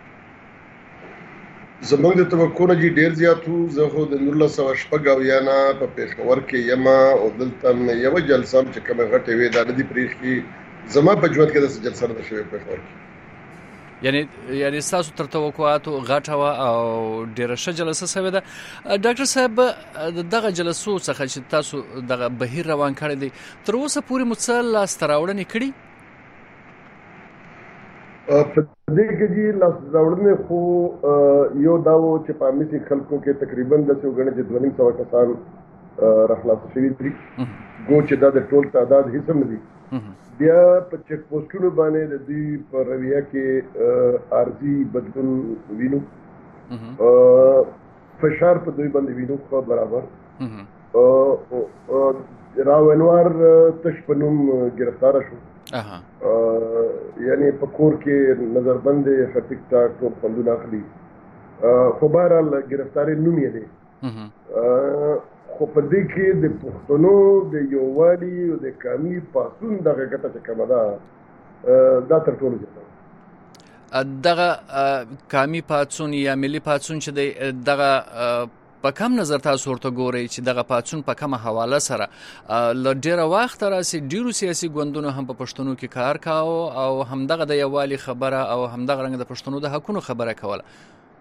زموږ د توقع نه جي ډېر زیات وو. زه خو د نولس سوه شپږ اویا نه په پېښور کې یم او دلته مې یوه جلسه هم چې کومه غټې وې دا نه دي پرېښي. زما په ژوند کې داسې جلسه نه ده شوې پېښور کې. یعنی یعنی ستاسو تر توقعاتو غټه وه او ډېره ښه جلسه سوې ده. ډاکټر صاحب د دغه جلسو څخه چې تاسو دغه بهیر روان کړی دی تر اوسه پورې مو څه لاسته راوړنې کړي؟ په دې کې جي لاسته راوړنې خو یو دا و چې په عامي خلکو کې تقریبا داسې وګڼئ چې دوه نیم سوه کسان راخلاص شوي دي، ګو چې دا د ټول تعداد هېڅ هم نه دي. بیا په چیک پوسټونو باندې د دوی په رویه کې عارضي بدلون وینو، فشار په دوی باندې وینو خو برابر. راونوار تش په نوم ګرفتاره شو، یعنی په کور کې نظربند ټیک ټاک ټول خوندونه اخلي. خو بهرحال ګرفتاري نوم یې دی. خو په دې کې د پښتنو د یووالي او د قومي پاڅون دغه ګټه چې کومه ده دا تر ټولو زیاته. دغه قومي پاڅون یا ملي پاڅون چې دی دغه په کم نظر تاسو ورته ګورئ چې دغه پاڅون په کومه حواله سره له ډېره وخته راسې ډېرو سیاسي ګوندونو هم په پښتنو کې کار کاوه او همدغه د یووالي خبره او همدغه رنګه د پښتنو د حقونو خبره کوله؟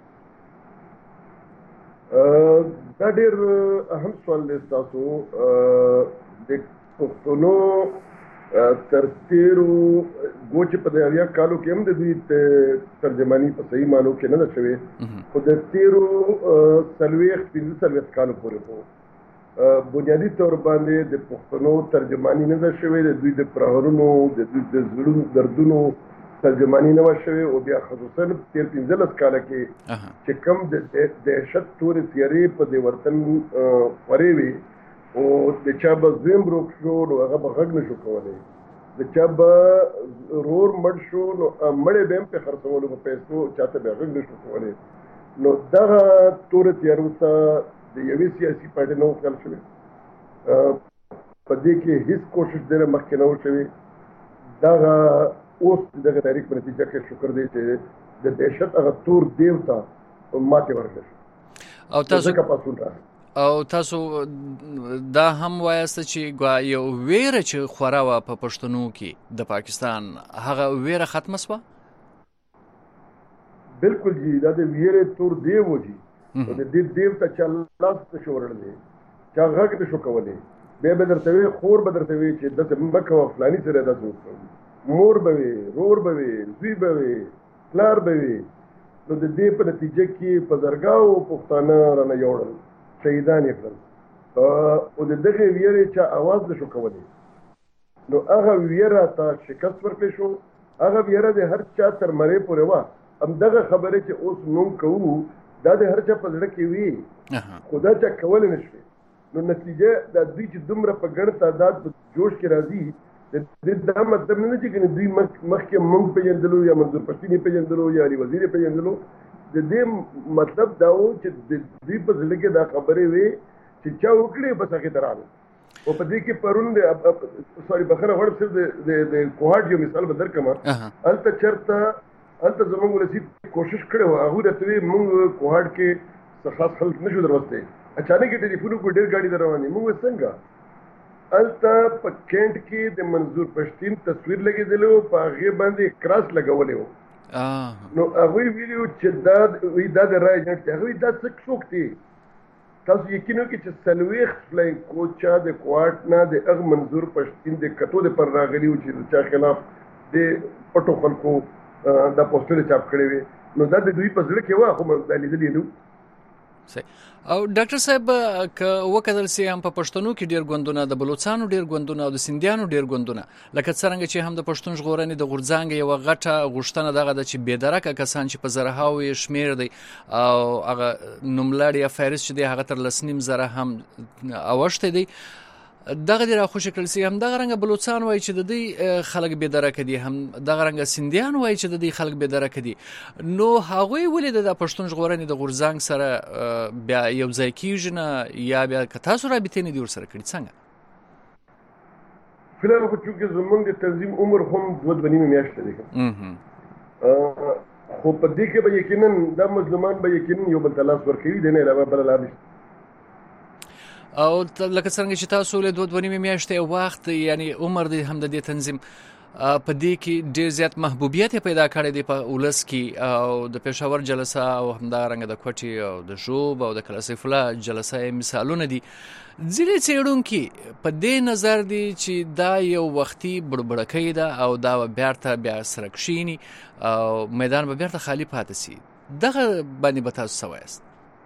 دا ډېر اهم سوال دی ستاسو. د پښتنو تر تېرو ګو چې په د اویا کالو کې هم د دوی ترجماني په صحیح معنو کې نه ده شوې، خو د تېرو څلوېښت پنځه څلوېښت کالو پورې خو بنیادي طور باندې د پښتنو ترجماني نه ده شوې. د دوی د پرهرونو د دوی د زړونو دردونو ترجماني نه وه شوې او بیا خصوصا تېر پنځلس کاله کې چې کوم د دهشت تورې تیارې په دې وطن خورې وې او د چا به زوی مروک شو نو هغه به غږ نه شو کولی، د چا به رور مړ شو نو مړی به هم پرې خرڅولو په پیسو چاته به غږ نه شو کولی. نو دغه تورې تیارو ته د یوې سیاسي پارټۍ نه و خیال شوې. په دې کې هیڅ کوشش ډېره مخکې نه و شوې. دغه اوس دغه تاریخ په نتیجه کې شکر دی چې د دهشت هغه تور دیو ته ماتې ورکړل شوه او تاسو پاڅون راغی. او تاسو دا هم وایاست چې یو ویره چې خوره وه په پښتنو کې د پاکستان هغه ویره ختمه سوه؟ بالکل جی، دا د ویرې تور دیو و جي. د دې دیو ته چا لاس نه شو وړلی، چا غږ نه شو کولی. بیا به درته وي خور به درته وي چې داسې مه کوه فلاني سره داسې وکړه، مور به وي، رور به وي، زوی به وي، پلار به وي. نو د دې په نتیجه کې په زرګاو پښتانه رانه یوړل، شهیدان یې کړل او د دغې ویرې چا اواز نه شو کولی. نو هغه ویره ته شکست ورکړی شو. هغه ویره د هر چا تر مرۍ پورې وه. همدغه خبرې چې اوس موږ کوو دا د هر چا په زړه کې وي، خو دا چا کولی نه شوې. نو نتیجه دا دوی چې دومره په ګڼ تعداد په جوش کې راځي، د دې دا مطلب نه چې کنه دوی مخکې موږ پیژندلو یا منظور پښتین یې پیژندلو یا علي وزیر یې پیژندلو. د دې مطلب دا و چې د دوی په زړه کې دا خبرې وې چې چا وکړې بس هغې ته راغلل. او په دې کې پرون سوري بخښنه غواړم صرف د کوهاټ یو مثال به درکړم. هلته چېرته هلته زموږ ولسي کوشش کړی وه، هغوی راته وایي موږ کوهاټ کې څه خاص خلک نه شو دروستی، اچانک یې ټلیفون وکړو ډېر ګاډي در روان دي. موږ وایي څنګه؟ هلته په کینټ کې د منظور پښتین تصویر لګېدلی و، په هغې باندې کراس لګولی و. نو هغوی ویلي وو چې دا وایي دا د رای ایجنټ دی. هغه وایي دا څه څوک دی؟ تاسو یقین وکړئ چې څلوېښت فلاینګ کوچه د کوهاټ نه د هغه منظور پښتین د کټو دپاره راغلي وو چې د چا خلاف د پټو خلکو دا پوسټرې چاپ کړې وې. نو دا د دوی په زړه کې وه، خو دا لیدلي نه وو. او ډاکټر صاحب که وکتل سي هم په پښتنو کې ډیر ګوندونه د بلوچستان ډیر ګوندونه او د سندیانو ډیر ګوندونه لکه څنګه چې هم د پښتون ژغورنې د غورځنګ یو غټه غوښتنه دغه د چې بېدرکه کسان چې په زرهاوي شمیر دی او هغه نوملړ یا فهرست چې دی هغه تر لسنیم زره هم اوښتی دی دغه د راخوشي کړل سي هم دغه رنګ بلوچستان وایي چې د دې خلک به درکه دي هم دغه رنګ سندیان وایي چې د دې خلک به درکه دي نو هغه ولې د پښتون ژغورنې د غورځنګ سره بیا یو ځای کیږي نه یا بیا تاسو رابطې نه دی ورسره کړی څنګه فلال خو چې زمونږ د تنظیم عمر هم دوه دوه نیمه میاشتې دی خو په دې کې به یقینا د مظلومان به یقینا یو بل تلاش ورکوي د نه علاوه بل لار نشته او لکه څنګه چې تاسو له دوه دوه نیمه میاشتې وخت یعنی عمر دی هم د دې تنظیم په دې کې ډېر زیات محبوبیت پیدا کړی دی په ولس کې او د پېښور جلسه او همدارنګه د کوټي او د ژوب او د کلاسیف الله جلسه مثالونه دي ځینې څېړونکي په دې نظر دي چې دا یو وختي بړبړکۍ ده او دا بیرته بیا سره کښیني او میدان به بیرته خالی پاتې سي دغه باندې به تاسو څه وایاست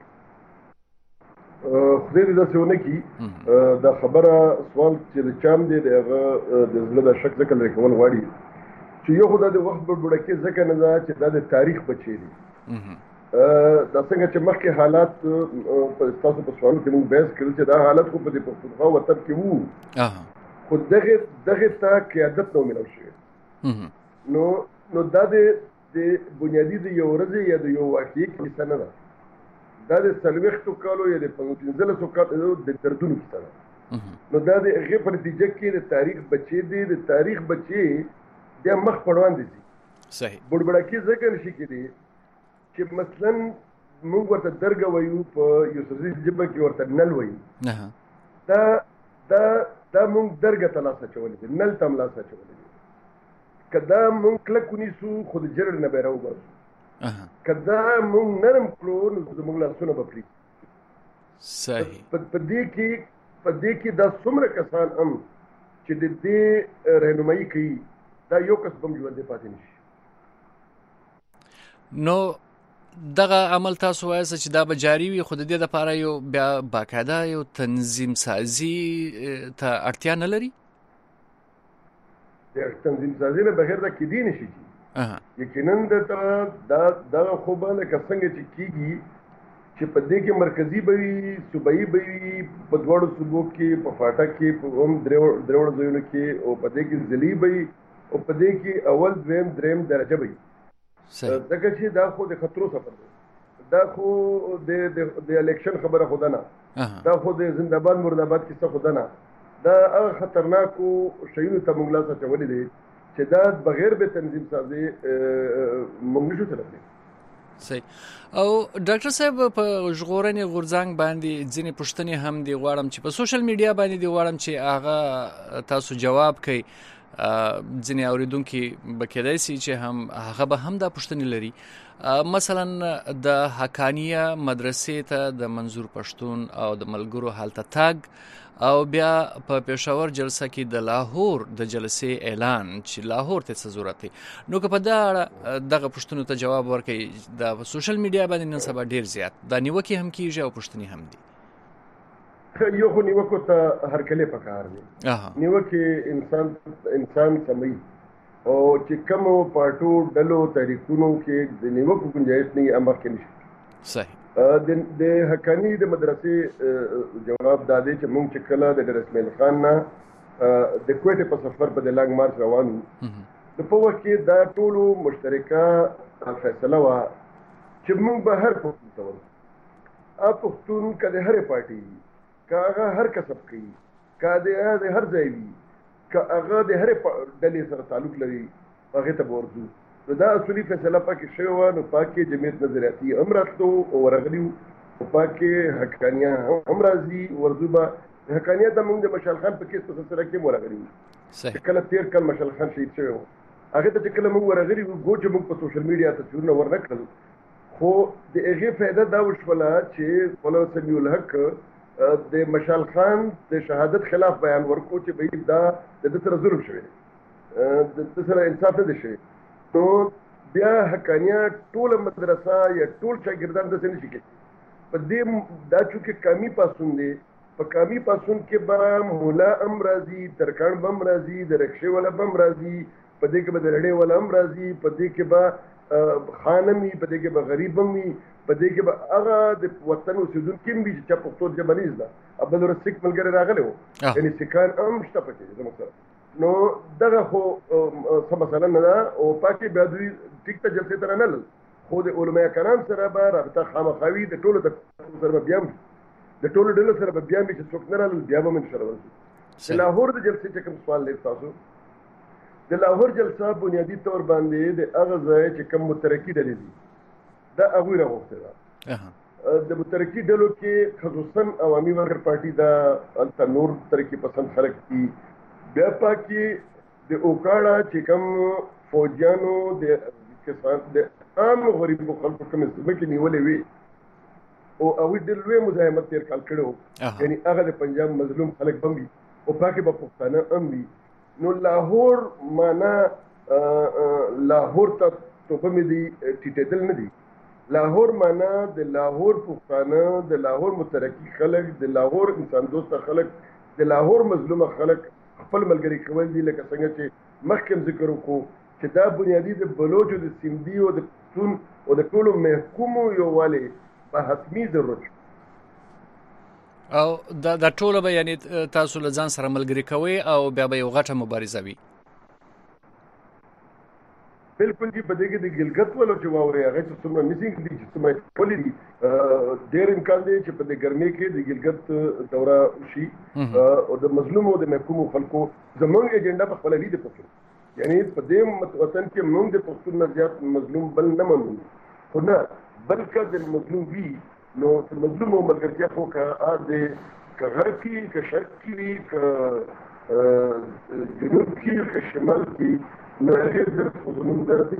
خدای دې داسې ونه کړي دا خبره سوال چې د چام دی د هغه د زړه د شک ځکه لرې کول غواړي چې یو خو دا د وخت بړبړکۍ ځکه نه ده چې دا د تاریخ بچی دی دا څنګه چې مخکې حالات تاسو په سوالو کې موږ بحث کړل چې دا حالت خو په دې پښتونخوا وطن کې وو خو دغه دغه ته قیادت نه ومنل شوی نو نو دا د بنیادي د یو ورځې یا د یو واقعي کیسه نه ده دا د څلوېښتو کالو یا د پنځلسو کالو د دردونو کیسه ده نو دا د هغې په نتیجه کې د تاریخ بچې دی د تاریخ بچې بیا مخ په وړاندې ځي صحیح بړبړکۍ ځکه نشي کېدی چې مثلا موږ ورته درګه وایو په یوسفزي ژبه کې ورته نل وایو دا دا دا موږ درګه ته لاس اچولی دی نل ته هم لاس اچولی دی که دا موږ کلک ونیسو خو د جرړ نه به یې راوباسو که دا موږ نرم کړو نو زموږ لاسونه به پرېږدي صحیح په دې کې په دې کې دا څومره کسان هم چې د دې رهنمایي کوي دا یو کس به هم ژوندی پاتې نشي نو دغه عمل تاسو وایاست چې دا به جاري وي خو د دې دپاره یو بیا باقاعده یو تنظیم سازي ته اړتیا نه لري د تنظیم سازي نه بغیر دا کیدی نشي یقینا دا دغه خو به لکه څنګه چې کېږي چې په دې کې مرکزي به وي صوبایي به وي په دواړو صوبو کې په فاټا کې په هم درېوړو ځایونو کې او په دې کې ضلعي به وي او په دې کې اول دویم درېیم درجه به وي ځکه چې دا خو د خطرو سفر دی دا خو د الیکشن خبره خو ده نه دا خو د زنده‌باد مرده‌باد کیسه خو ده نه دا هغه خطرناکو شیونو ته موږ لاس اچولی دی چې دا بغیر به تنظیم سازي موږ نشو تللی صحیح او ډاکټر صاحب په ژغورنې غورځنګ باندې ځینې پوښتنې هم دی غواړم چې په سوشل میډیا باندې دی غواړم چې هغه تاسو جواب کوي ځینې اوریدونکي به کېدای شي چې هم هغه به هم دا پوښتنې لري مثلا د حقانیه مدرسې ته د منظور پښتون او د ملګرو هلته تګ او بیا په پېښور جلسه کې د لاهور د جلسې اعلان چې لاهور ته څه ضرورت دی نو که په دا اړه دغه پوښتنو ته جواب ورکړي د سوشل میډیا باندې نن سبا ډېر زیات دا نیوکې هم کېږي او پوښتنې هم دي یو خو نیوکو ته هرکلی پکار دی نیوکې انسان انسان سموي او چې کومو پارټو ډلو تحریکونو کې د نیوکو گنجایش نه یې مخکې نشي صحیح د حقانی د مدرسې جواب دا دی چې موږ چې کله د ډاکټر اسماعیل خان نه د کوټې په سفر په د لانګ مارچ روان وو د په وخت کې دا ټولو مشترکه فیصله وه چې موږ به هر پښتون ته ورکړو هغه پښتون که د هرې پارټۍ که هغه هر کسب کوي که د هر ځای وي که هغه د هرې ډلې سره تعلق لري هغې ته به ورځو نو دا اصولي فیصله پاکې شوې وه نو پاکې جمعیت نظریاتي هم راتلو او ورغلي وو او پاکې حقانیه هم راځي ورځو به حقانیه ته موږ د مشال خان په کیس په سلسله کې هم ورغلي وو کله تېر کال مشال خان شهید شوی وو هغې ته چې کله موږ ورغلي وو ګو چې موږ په سوشل میډیا تصویرونه ورنه کړل خو د هغې فایده دا وشوله چې مولانا سمیع الحق د مشال خان د شهادت خلاف بیان ورکو چې بهي دا د ده سره ظلم شوی دی د ده سره انصاف نه دی شوی نو بیا حقانیه ټوله مدرسه یا ټول شاګردان داسې نشي کوي په دې دا چې کمی پاسون دی په کمی پاسون کې به مولا هم راځي ترکان به هم راځي د رکشې والا به هم راځي په دې کې به د رډې والا هم راځي په دې کې به خان هم وي په دې کې به غریب هم وي په دې کې به هغه د وطن اوسېدونکي هم وي چې چا پښتو ژبه نه زده بل ورځ سیک ملګری راغلی وو یعنې سیکان هم شته پکې زموږ سره نو دغه خو څه مسله نه ده او پاکې بیا دوی ټیک ته جلسې ته رانلل خو د علما کرام سره به رابطه خامخا وي د ټولو د سره به بیا هم د ټولو ډلو سره به بیا هم چې څوک نه رالل بیا به هم انشاءالله ورځي د لاهور د جلسې چې کوم سوال دی تاسو د لاهور جلسه بنیادي طور باندې د هغه ځای چې کوم مترقي ډلې دي دا هغوی راغوښتې ده د مترقي ډلو کې خصوصا عوامي ورکر پارټي دا هلته نور ترقي پسند خلک دي بیا پکې د اوکاړه چې کوم فوجیانو د کسان د عام غریبو خلکو کومې ځمکې نیولې وي او هغوی ډېر لوی مزاحمت تېر کال کړی و یعنې هغه د پنجاب مظلوم خلک به هم وي او پکې به پښتانه هم وي نو لاهور معنا لاهور ته توپه مې دي ټیټېدل نه دي لاهور معنا د لاهور پښتانه د لاهور مترقي خلک د لاهور انسان دوسته خلک د لاهور مظلومه خلک خپل ملګري کول دي لکه څنګه چې مخکې هم ذکر وکړو چې دا بنیادي د بلوچو د سیندي او د پښتون او د ټولو محکومو یووالی په حتمي ضرورت او دا د ټولو به یعنې تاسو له ځان سره ملګري کوئ او بیا به یو غټه مبارزه وي بالکل جی په دې کې د ګلګت ولو چې واورې هغه چې څومره میسینګ دي چې څومره پولي دي ډېر امکان دی چې په دې ګرمۍ کې د ګلګت دوره وشي او د مظلومو د محکومو خلکو زموږ ایجنډا په خپله لید پښتون یعنې په دې وطن کې موږ د پښتون نه زیات مظلوم بل نه منو خو نه بلکې د مظلوم وي نو د مظلومو ملګرتیا خو که د که غرب کې که شرق کې وي که جنوب کې که شمال کې نو هغې درد خو زموږ درد دی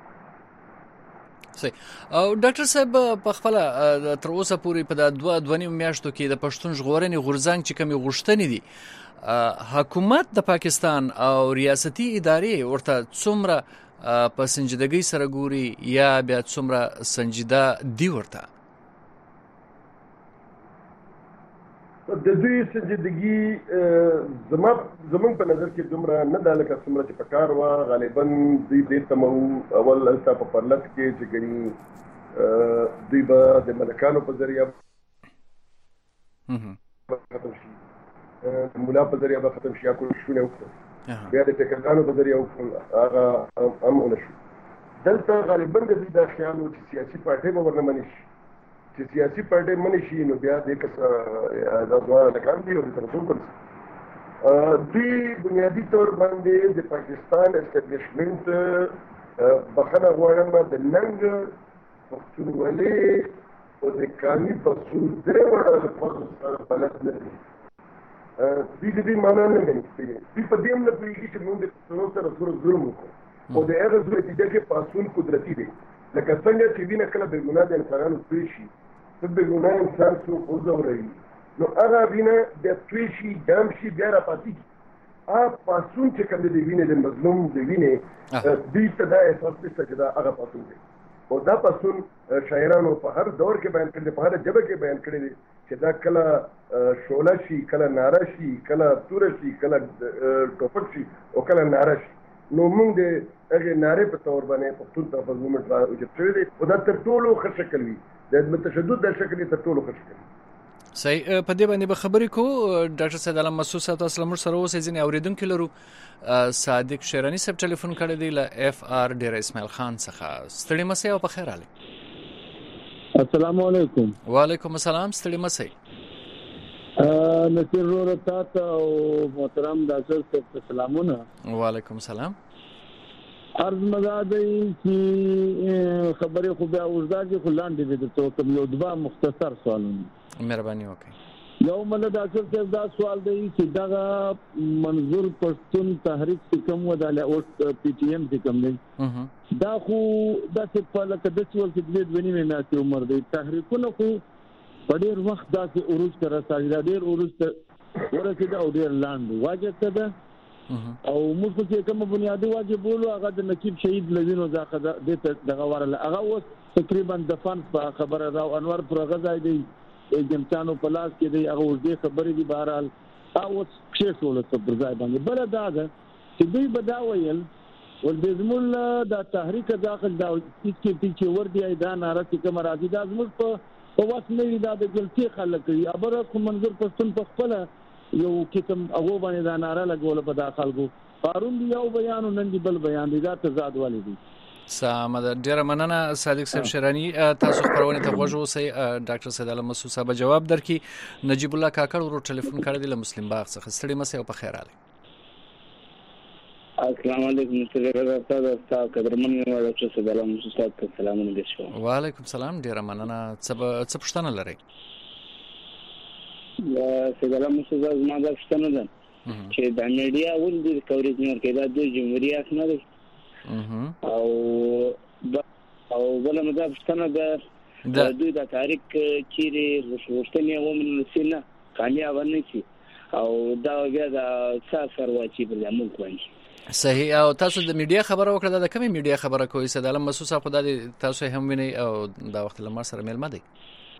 او ډاکټر صاحب په خپله تر اوسه پورې په دا دوه دوه نیم میاشتو کې د پښتون ژغورنې غورځنګ چې کومې غوښتنې دي حکومت د پاکستان او ریاستي ادارې ورته څومره په سنجیدګۍ سره ګوري یا بیا څومره سنجیده دي ورته د دوی سنجیدګي زما زموږ په نظر کې دومره نه ده لکه څومره چې په کار وه غالبا دوی دې ته مو اول هلته په پرلت کې چې ګڼي دوی به د ملکانو په ذریعه ختم شي د ملا په ذریعه به ختم شي یا کوششونه وکړو بیا د ټیکرګانو په ذریعه وکړو هغه هم ونه شو دلته غالبا د دوی دا خیال و چې سیاسي پارټۍ به ورنه منې شي چې سیاسي پارټۍ منې شي نو بیا دې کسه دا دواړه هلکان دي او دې ته رسول کړل دوی بنیادي طور باندې د پاکستان اسټابلیشمنټ بخښنه غواړم د ننګ پښتونولۍ او د قانوني پسول درې واړه الفاظو سره بلد نه دي دوی د دې معنا نه کوي دوی په دې هم نه پوهېږي چې موږ د پښتنو سره څومره ظلم وکړو او د هغه ظلم نتیجه کې پاڅون قدرتي دی لکه څنګه چې وینه کله بې ګناه د انسانانو توی شي ته بې ګناه انسان څوک وځوروي نو هغه وینه بیا توی شي جام شي بیا راپاتېږي هغه پاڅون چې کوم دی د وینې د مظلوم د وینې دوی ته دا احساس نشته چې دا هغه پاڅون دی او دا پاڅون شاعرانو په هر دور کې بیان کړی دی په هره ژبه کې بیان کړی دی چې دا کله شعله شي کله ناره شي کله توره شي کله ټوپک شي او کله ناره شي نو موږ د هغې نارې په طور باندې پښتون تحفظ مومنټ را اوچت شوی دی او دا تر ټولو ښه شکل وي د تشدد دا شکل یې تر ټولو ښه شکل وي صحیح په دې باندې به خبرې کوو ډاکټر سید علم مسعود صاحب تاسو له موږ سره اوسئ ځینې اورېدونکي لرو صادق شیراني صاحب ټلیفون کړی دی له اف آر ډیر اسماعیل خان څخه ستړي مسئ او په خیر راغلی السلام علیکم وعلیکم السلام ستړي مسئ نصیر رور تاسو او محترم ډاکټر صاحب سلامونه وعلیکم السلام عرض مزادی چې خبرې خو بیا اوږده کې خو لاندې دي ته کوم یو دوه مختصر سوالونه مهرباني وکړئ یو مله ډاکټر صاحب دا سوال دی چې دغه منظور پښتون تحریک چې کوم و د اوټ پی ټی ایم چې کوم دی دا خو داسې په لکه داسې ول چې دوې دوه نیمې میاشتې عمر دی تحریکونه خو په ډېر وخت داسې عروج ته رسېږي دا ډېر عروج ته ورسېده او ډېر لاندې واجب څه ده او موږ چې کوم بنیادی واجب بولو هغه د نقیب شهید لوینو ځکه د دغه ورله هغه اوس تقریبا د فن په خبره راو انور پر غزا دی جمتانو پلاس کې دی هغه اوس دې خبرې دی بهرحال او څه څه له پر ځای باندې بل دا ده چې دوی بدا ویل ول بزمل د تحریک داخل دا چې چې ور دی دا ناره چې کوم راځي دا زموږ په وخت نه دا د جلتی خلک یې ابره کوم منظور پښتون په خپل یو کتم هغه باندې دا ناره لګول په داخل کو قارون دی یو بیان نن دی بل بیان دی دا تضاد والي دي سلام ده ډیره مننه صادق صاحب شرانی تاسو خبرونه ته غوږ اوسئ ډاکټر سید علم مسعود صاحب جواب درکړي نجیب الله کاکړ ورو ټلیفون کړی دی له مسلم باغ څخه ستړي مسئ او په خیر علي السلام علیکم مستر استاد قدرمن ډاکټر سید علم مسعود صاحب ته سلام علیکم وعلیکم السلام ډیره مننه څه څه پوښتنه لرئ سید علم مسعود صاحب ما دا پوښتنه ده چې د میډیا ول د کوریج نور کې دا د جمهوریت نه دی او او بل مده پښتنه د دوی د تاریخ چیرې وشتنی ومن سینه کامیاب نه شي او دا بیا د ساسر واچي بل موږ باندې صحیح او تاسو د میډیا خبره وکړه د کومې میډیا خبره کوي سید علم مسعود صاحب خدای تاسو هم ویني او دا وخت لمر سره ملما دی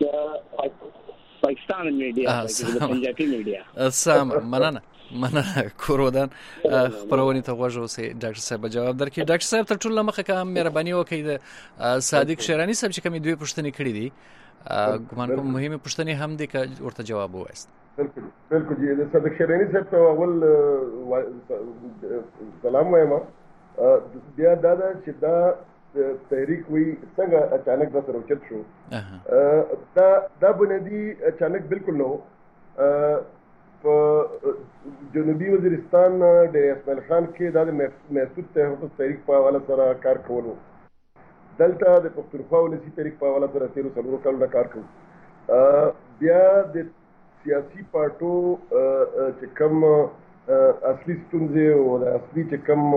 پاکستان میډیا د پنجابي میډیا سم مننه مننه کورودان خبرونه ته غوږ اوسئ ډاکټر صاحب جواب درکړي ډاکټر صاحب تر ټولو مخه کوم مهرباني وکړئ د صادق شیرانی صاحب چې کومې دوی پوښتنې کړې دي ګمان کوم مهمه پوښتنې هم دي چې ورته جواب وایست بالکل بالکل جی د صادق شیرانی صاحب ته اول سلام وایم بیا دا چې دا تحریک وی څنګه اچانک د سره اوچت شو دا دا بنیادی اچانک بالکل نو په جنوبي وزیرستان د اسماعیل خان کې د محسوس تحفظ تحریک په حواله سره کار کولو دلته د پښتونخوا ولسي تحریک په حواله سره تیرو څلورو کلونو کار کوو بیا د سیاسي پارټو چې کوم اصلي ستونزې او د اصلي چې کوم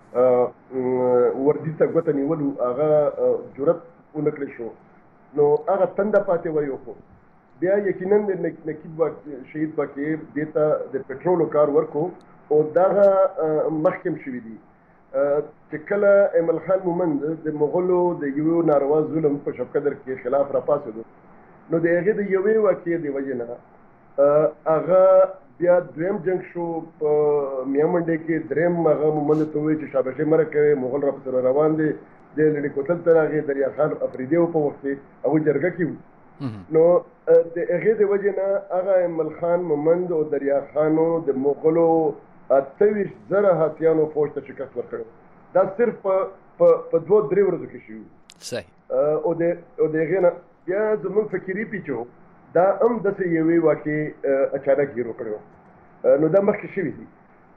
وردي ته ګوته نیولو هغه جرأت ونه کړی شو نو هغه تنده پاتې وایو خو بیا یقینا د نقیب شهید باکې دیتا د پټرولو کار ورکو او دغه محکم شوی دی چې کله امل خان مومند د مغولو د یو ناروا ظلم په شپقدر کې خلاف را پاسېدو نو د هغه د یوې واقعې دی وجنه هغه بیا دویم جنگ شو په میامنډه کې دریم هغه مومند ته وی چې شابه مرکه مغول را پر روان دي د لړ کوتل تر هغه دریا خان افریدی په وخت او جرګه کې نو د هغه د وجنه هغه امل خان مومند او دریا خانو د مغولو اتویش زره هاتیانو فوج ته شکست ورکړ دا صرف په په دوه درې ورځو کې شو صحیح او د او د هغه بیا زموږ فکری پیچو دا هم د څه یوې واقع اچانک هیرو کړو نو دا مخکې شوی دی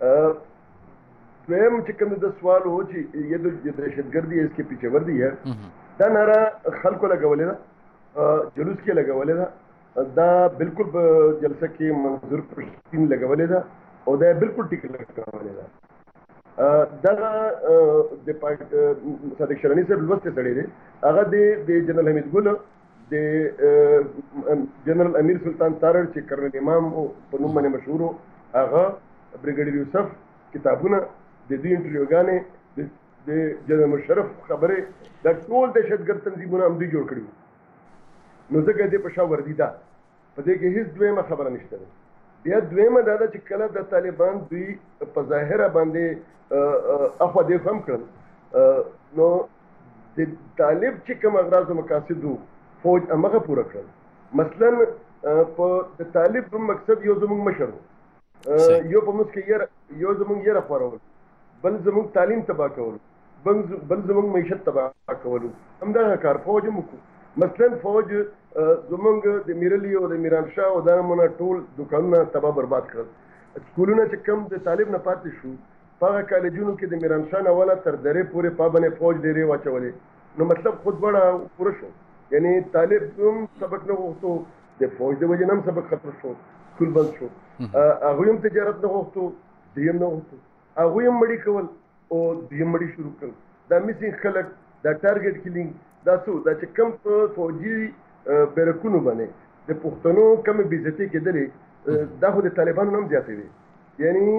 دویم چې کوم د سوال و چې یو د دهشتګردي اس کې پیچه ور دی دا ناره خلکو لګولې ده جلوس کې لګولې ده دا بالکل په جلسه کې منظور پښتين لګولې ده او دا بالکل ټیک لګولې ده دا د پاک صادق شرانی صاحب لوسته سړی دی هغه د جنرال حمید ګل د جنرال امیر سلطان تارړ چې کرنل امام په نوم باندې مشهور هغه بریګیډیر یوسف کتابونه د دې انټروګانې د جنرال مشرف خبره د ټول دهشتګرد تنظیمونو هم دوی جوړ کړي نو ځکه دې په شا وردی ده په دې کې هیڅ دویمه خبره نشته بیا دویمه دا ده چې کله د طالبان دوی په ظاهره باندې اخوا دې هم کړل نو د طالب چې کوم اغراض او مقاصد فوج هغه پوره کړل مثلا په د طالب په مقصد یو زموږ مشر یو په موږ کې یو زموږ یې راپورول بل زموږ تعلیم تباہ کول بل زموږ معیشت تباہ کول همدا کار فوج مو مثلا فوج زموږ د میرلی او د میران شاه او د نمونه ټول دکانونه تباہ برباد کړل سکولونه چې کم د طالب نه پاتې شو په کالجونو کې د میران شاه نه ولا تر درې پورې پابنه فوج ډېرې واچولې نو مطلب خود وړه پوره شو یعنی طالب هم سبق نه وغوښتو د فوج د وجې هم سبق ختم شو سکول بند شو هغوی هم تجارت نه وغوښتو دوی هم نه وغوښتو هغوی هم مړي کول او دوی هم مړي شروع کړل دا میسینګ خلک دا ټارګټ کیلینګ دا څو دا چې کم په فوجي بیرکونو باندې د پښتنو کم بې عزتي کېدلې دا خو د طالبانو هم زیاتې وي یعنی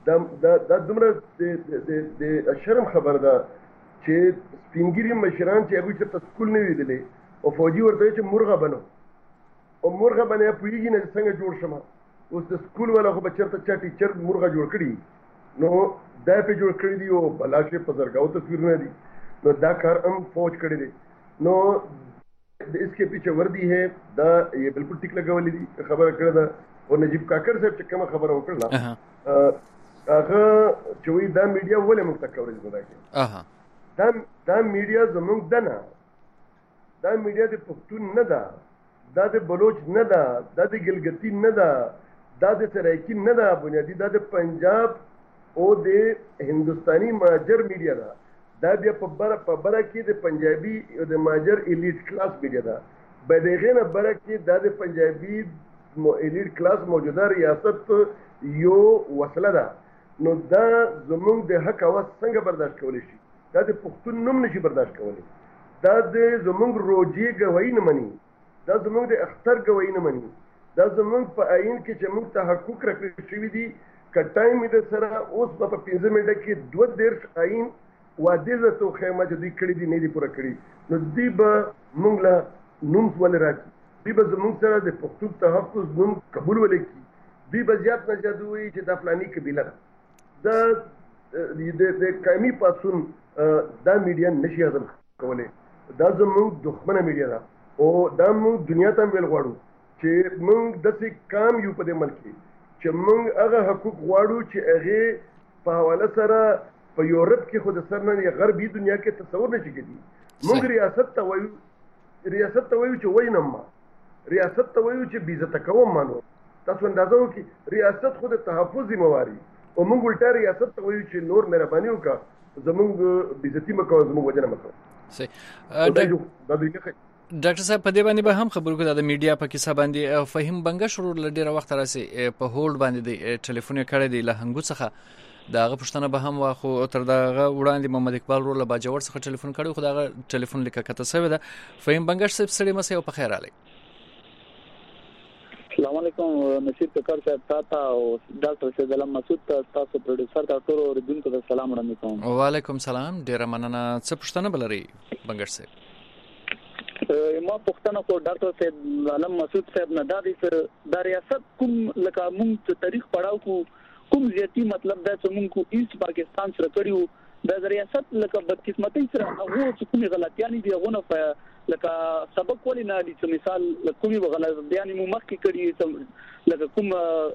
دا دا دومره د شرم خبر ده چې سپینګیري مشران چې هغوی چېرته سکول نه لیدلی او فوجي ورته وایي چې مرغه بنو او مرغه باندې پوهېږي نه چې څنګه جوړ شمه. اوس د سکول والا خو به چېرته چا ټیچر مرغه جوړ کړي نو دا پې جوړ کړي دي او بلاکې په زرګاو تصویرونه دي نو دا کار هم فوج کړی دی. نو اس کے پیچھے وردی ہے دا یہ بالکل ټیک لګولې دي خبره کړې ده. او نجیب کاکړ صاحب چې کومه خبره وکړله هغه چې وایي دا میډیا ولې موږ ته کوریج نه راکوي. دا دا میډیا زموږ ده نه، دا میډیا د پښتون نه ده، دا د بلوچ نه ده، دا د ګلګتي نه ده، دا د سرایکي نه ده، بنیادي دا د پنجاب او د هندوستاني مهاجر میډیا ده. دا بیا په بره په بره کې د پنجابي او د مهاجر ایلیټ کلاس میډیا ده. به د هغې نه بره کې دا د پنجابي ایلیټ کلاس موجوده ریاست یو وسله ده. نو دا زموږ د حق اواز څنګه برداشت کولی شي؟ دا د پښتون نوم نشي برداشت کولی. دا د زموږ روجې ګواهي نه مني، دا زموږ د اختر ګواهي نه مني، دا زموږ په آئین کې چې موږ ته حقوق راکړل شوي دي که ټایم یې د سره اوس به په پنځه منټه کې دوه دېرش آئین واده زه توخیمه چې دوی کړي دي نه دي پوره کړي نو دوی به موږ له نوم ولې راکړي، دوی به زموږ سره د پښتون تحفظ نوم قبول ولې کړي، دوی به زیات نه زیات ووایي چې دا فلاني قبیله ده. دا د قایمي پاڅون دا میډیا نشي هضم کولی. دا زموږ دښمنه میډیا ده او دا موږ دنیا ته ویل غواړو چې موږ داسې کام یو په دې ملک کې چې موږ هغه حقوق غواړو چې هغې په حواله سره په یورپ کې خو د سر نه غربي دنیا کې تصور نشي کېدی. موږ ریاست ته وایو ریاست ته وایو چې وینم ما، ریاست ته وایو چې بېعزته کوم ما. نو تاسو اندازه وکړئ ریاست خو د تحفظ ذمهواري او موږ الټا ریاست ته وایو چې نور مهرباني وکړه زموږ بېعزتي مه کوه، زموږ وجنه مه کوه. ډاکټر صاحب په دې باندې به هم خبرو کوو د میډیا په کیسه باندې. فهیم بنګش ورور له ډېره وخت راسي په هولډ باندې دی ټلیفون یې کړی دی له هنګو څخه د هغه پوښتنه به هم واخو تر دغه وړاندې محمد اقبال ورور له باجوړ څخه ټلیفون کړی خو دغه ټلیفون لیکه کته سوی ده. فهیم بنګش صاحب ستړي مه سئ او په خیر راغلی. السلام علیکم نصیر ککر صاحب تاسو او ډاکټر سید علم مسعود تاسو پروډوسر ته ټول اوریدونکو ته سلام وړاندې کوم. وعلیکم سلام، ډیره مننه. څه پوښتنه بلري بنګش صاحب؟ ما پوښتنه کو ډاکټر سید علم مسعود صاحب نه دا د دا ریاست کوم لکه موږ تاریخ پڑھاو کو کوم زیاتی مطلب دا چې موږ کو ایست پاکستان سره کړیو د ریاست لکه بدقسمتۍ سره هغه چې کومې غلطیانې دي هغه نه لکه سبق ولې نه دي چې مثال کومې غلطیانې مو مخکې کړي لکه کوم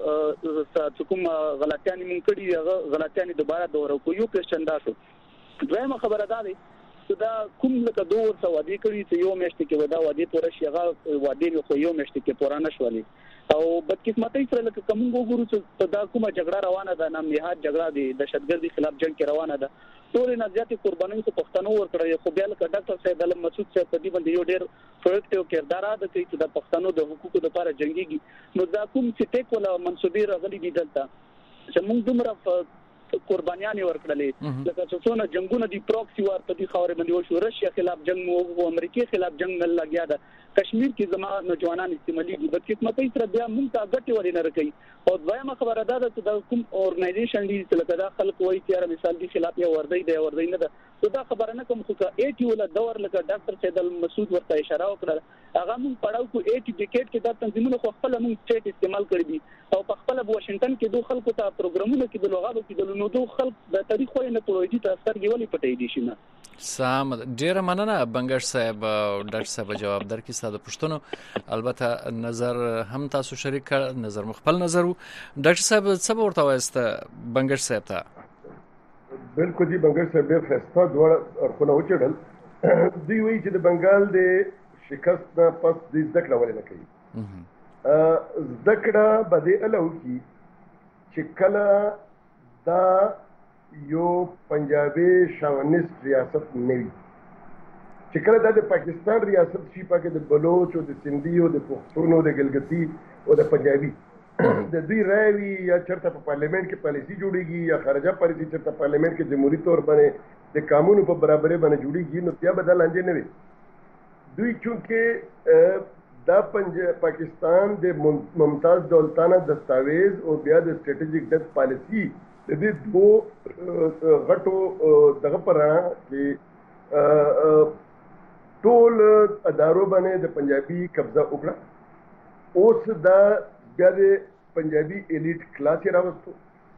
چې کوم غلطیانې مو کړي هغه غلطیانې دوباره دوره کو. یو کوېشن دا شو. دویمه خبره دا دی چې دا کوم لکه دوه ورته وعدې کړي چې یو میاشت کې به دا وعدې پوره شي هغه وعدې خو یو میاشت کې پوره نه شولې او بدقسمتۍ سره لکه کوم وګورو چې دا کومه جګړه روانه ده نام نهاد جګړه دی دهشتګردي خلاف جنگ کې روانه ده ټول نه زیاتې قربانۍ په پښتنو ورکړي خو بیا لکه ډاکټر سید علم مسعود صاحب په دې باندې یو ډېر پروډکټیو کردار ادا کوي چې د پښتنو د حقوقو لپاره جنگيږي. نو دا کوم چې ټیک ولا منسوبې راغلي دي دلته چې موږ دومره قربانیانې ورکړلې لکه چې څونه جنگونه دي پروکسي وار په دې خاورې باندې وشو، رشیا خلاف جنگ او امریکای خلاف جنگ نه لګیا ده، کشمیر کې زما نوجوانان استعمالي دي بدقسمتۍ سره بیا موږ ته ګټې ورې نه رکوي. او دویمه خبره دا ده چې دا کوم اورګنایزیشن دي چې لکه دا خلک وایي چې مثال دي خلاف یې وردی دی وردی نه ده نو دا خبره نه کوم خو که ایټي ولا دور لکه ډاکټر سید المسعود ورته اشاره وکړه هغه موږ پړاو کو ایټي ډیکیټ کې دا تنظیمونه خو خپل موږ سټیټ استعمال کړی دي او په خپل واشنگټن کې دوه خلکو ته پروګرامونه کې د لغاتو کې د نو دوه خلک د تاریخ وایي نه پروژې ته اثر دی پټې دي شي نه. سام ډیره مننه بنګش صاحب او ډاکټر صاحب جواب درکې ساده پښتنو البته نظر هم تاسو شریک کړ نظر مخبل نظر ډاکټر صاحب څه ورته وایسته بنګش صاحب ته؟ بالکل جی بنګش صاحب ډیر ښه دوه اړخونه وچړل. دوی وایي چې د بنګال د شکست نه پس د زده کړه ولې نه کوي. زده کړه به دې اله وکړي چې کله دا یو پنجابي شاونیست ریاست نه وي چې کله دا د پاکستان ریاست شي پکې د بلوچ او د سندي او د پښتون او د ګلګتي او د پنجابي د دوی راوي یا چرته په پارلیمنت کې پالیسي جوړیږي یا خارجه پالیسي چرته پارلیمنت کې جمهوریت تور باندې د قانونو په برابرۍ باندې جوړیږي نو بیا به دا لاندې نه وي. دوی چونکې دا پنج پاکستان د ممتاز دولتانه دستاویز او بیا د سټریټیجیک ډیفنس پالیسي د دې دوه غټو دغه پرانا کې ټول ادارو باندې د پنجابي قبضه وکړه. اوس دا بیا د پنجابي الیټ کلاس یې راوستو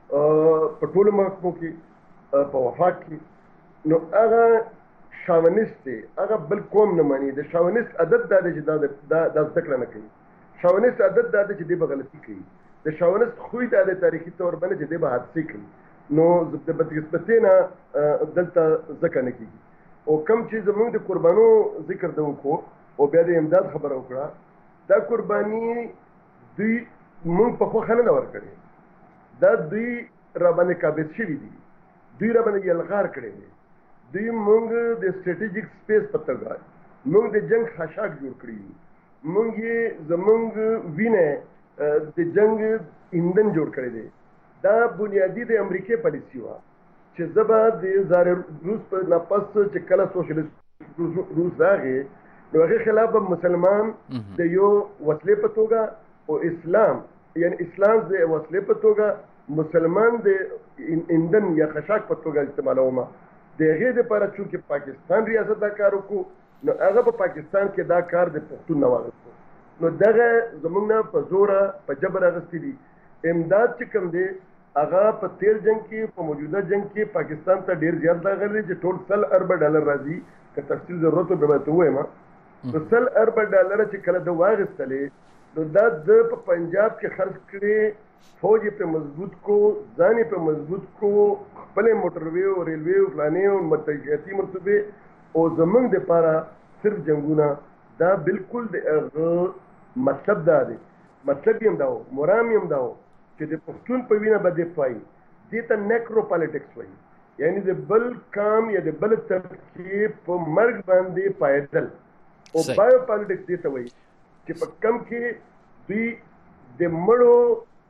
په ټولو محکمو کې په وفاق کې. نو هغه شاونیست دی، هغه بل قوم نه مانی. د شاونیست عادت دا دی چې دا دا زده کړه نه کوي. شاونیست عادت دا دی چې دی به غلطي کوي. د شاونیست خوی دا د تاریخي طور باندې چې دی به حادثې کوي. نو د بدقسمتۍ نه دلته ځکه نه کېږي. او کوم چې زموږ د قربانو ذکر د وکړو او بیا د امداد خبره وکړه، دا قرباني دوی موږ په خوښه نه ده ورکړې. دا دوی را باندې قابض شوي دي، دوی را باندې یلغار کړی دی. دوی موږ د سټریټیجیک سپیس په توګه موږ د جنگ خاشاک جوړ کړي دي. موږ یې زموږ وینه د جنگ ایندن جوړ کړی دی. دا بنیادي د امریکې پالیسي وه چې زه به د زار روس په نفس چې کله سوشلیست روس راغی نو هغې خلاف به مسلمان د یو وسلې په توګه او اسلام یعنی اسلام د وسلې په توګه مسلمان د ایندن یا خشاک په توګه استعمالوم. د هغې دپاره چونکې پاکستان ریاست دا کار وکړو نو هغه په پاکستان کې دا کار د پښتون نه واخیستو. نو دغه زموږ نه په زوره په جبر اخیستي دي. امداد چې کوم دی هغه په تیر جنگ کې په موجوده جنگ کې پاکستان ته ډیر زیات راغلی چې ټول سل اربه ډالر راځي. که تفصیل ضرورت به به ته ووایم نو سل اربه ډالر چې کله د واغېستلې نو دا د په پنجاب کې خرڅ کړې، فوج یې پرې مضبوط کو، ځان یې پرې مضبوط کو، خپلې موټروي او ریلوي او فلانې او مرتجعاتي منصوبې او زموږ دپاره صرف جنګونه. دا بالکل د هغه مطلب دا دی، مطلب یې هم دا و، مرام یې هم دا و چې د پښتون په وینه به دې پایي. دې ته نیکرو پالیټکس وایي، یعنی د بل کام یا د بل طبقې په مرګ باندې پایدل. او بایو پالیټکس دې ته وایي چې په کم کې دوی د مړو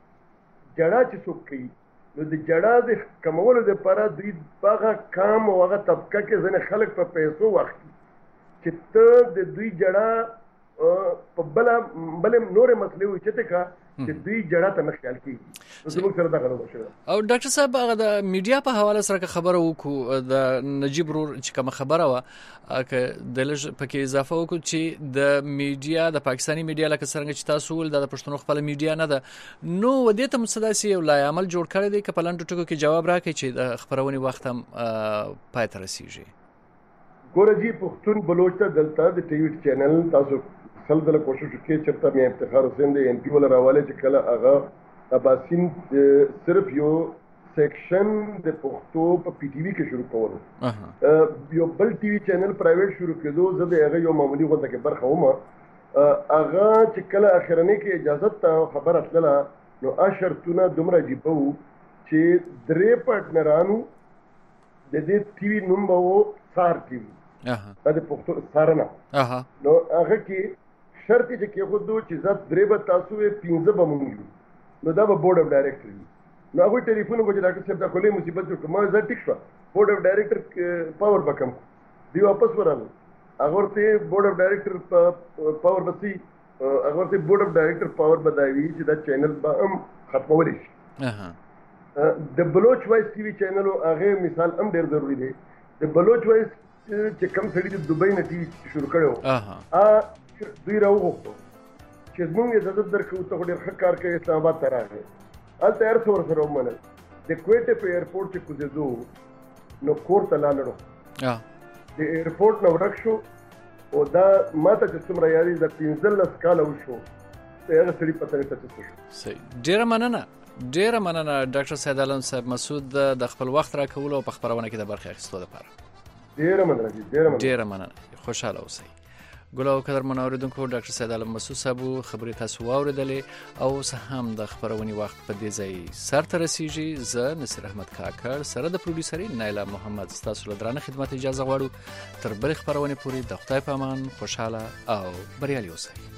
جړه چې څوک کوي نو د جړه د کمولو دپاره دوی په هغه کام او هغه طبقه کې ځینې خلک په پیسو واخلي چې ته د دوی جړه په بله بلې نورې مسلې وچتې کا چې دوی جړه ته نه خیال کېږي. نو زموږ سره دغه لوبه شوې. او ډاکټر صاحب هغه د میډیا په حواله سره که خبره وکړو، د نجیب ورور چې کومه خبره وه که د لږ پکې اضافه وکړو چې د میډیا د پاکستاني میډیا لکه څرنګه چې تاسو وویل دا د پښتنو خپله میډیا نه ده، نو دې ته مو څه داسې یو لایعمل جوړ کړی دی که په لنډو ټکو کې جواب راکړئ چې د خپرونې وخت هم پای ته رسیږي؟ ګوره جي پښتون بلوچ ته دلته د ټي وي چینل تاسو سل ځله کوشش وکړئ چېرته مې افتخار حسین د ایم پي والا راوالی چې کله هغه اباسین صرف یو سیکشن د پښتو په پی ټي وي کې شروع کولو، یو بل ټي وي چینل پرایویټ شروع کېدو، زه د هغه یو معمولي غونډه کې برخه وم. هغه چې کله اخرنۍ کې اجازت ته خبره تلله نو هغه شرطونه دومره عجیبه وو چې درې پارټنرانو د دې ټي وي نوم به و سار ټي وي، دا د پښتو سارنه. نو هغه کې شرط چې کېښودو چې زه درې به تاسو وې پنځه به مونږ یو، نو دا به بورډ اف ډایرکټر وي. نو هغوی ټلیفون وکړو چې ډاکټر صاحب دا خو لوی مصیبت جوړ کړو. ما زه ټیک شوه، بورډ اف ډایرکټر پاور به کم کړو. دوی واپس ورغلل، هغه ورته بورډ اف ډایرکټر پاور به سي، هغه ورته بورډ اف ډایرکټر پاور به دا وي چې دا چینل به هم ختمولی شي. د بلوچ وایس ټي وي چینل هغې مثال هم ډېر ضروري دی. د بلوچ وایس چې کوم سړي د دوبۍ نه ټي وي شروع کړی و، دوی راوغوښتو چې زموږ اجازت درکوو، ته خو ډېر ښه کار کوې، اسلام آباد ته راغی. هلته هر څه ورسره ومنل. د کویټې په ایرپورټ چې کوزېدو نو کور ته لاړو، د ایرپورټ نه ورک شو او دا ما ته چې څومره یادېږي د پنځلس کاله وشو د هغه سړي پته نشته چې څه شو. صحیح، ډېره مننه ډېره مننه ډاکټر سید عالم صاحب مسعود د خپل وخت راکولو او په خپرونه کې د برخې اخیستو لپاره. ډېره مننه ډېره مننه ډېره مننه، خوشحاله اوسئ. ګل او قدرمن اوریدونکو، ډاکټر سید عالم مسعود صاحب خبرې تاسو واورېدلې او اوس هم د خپرونې وخت په دې ځای سر ته رسیږي. زه نصیر احمد کاکړ سره د پروډیوسري نایله محمد ستاسو له درانه خدمت اجازه غواړو. تر بلې خپرونې پورې د خدای په امان خوشحاله او بریالي اوسئ.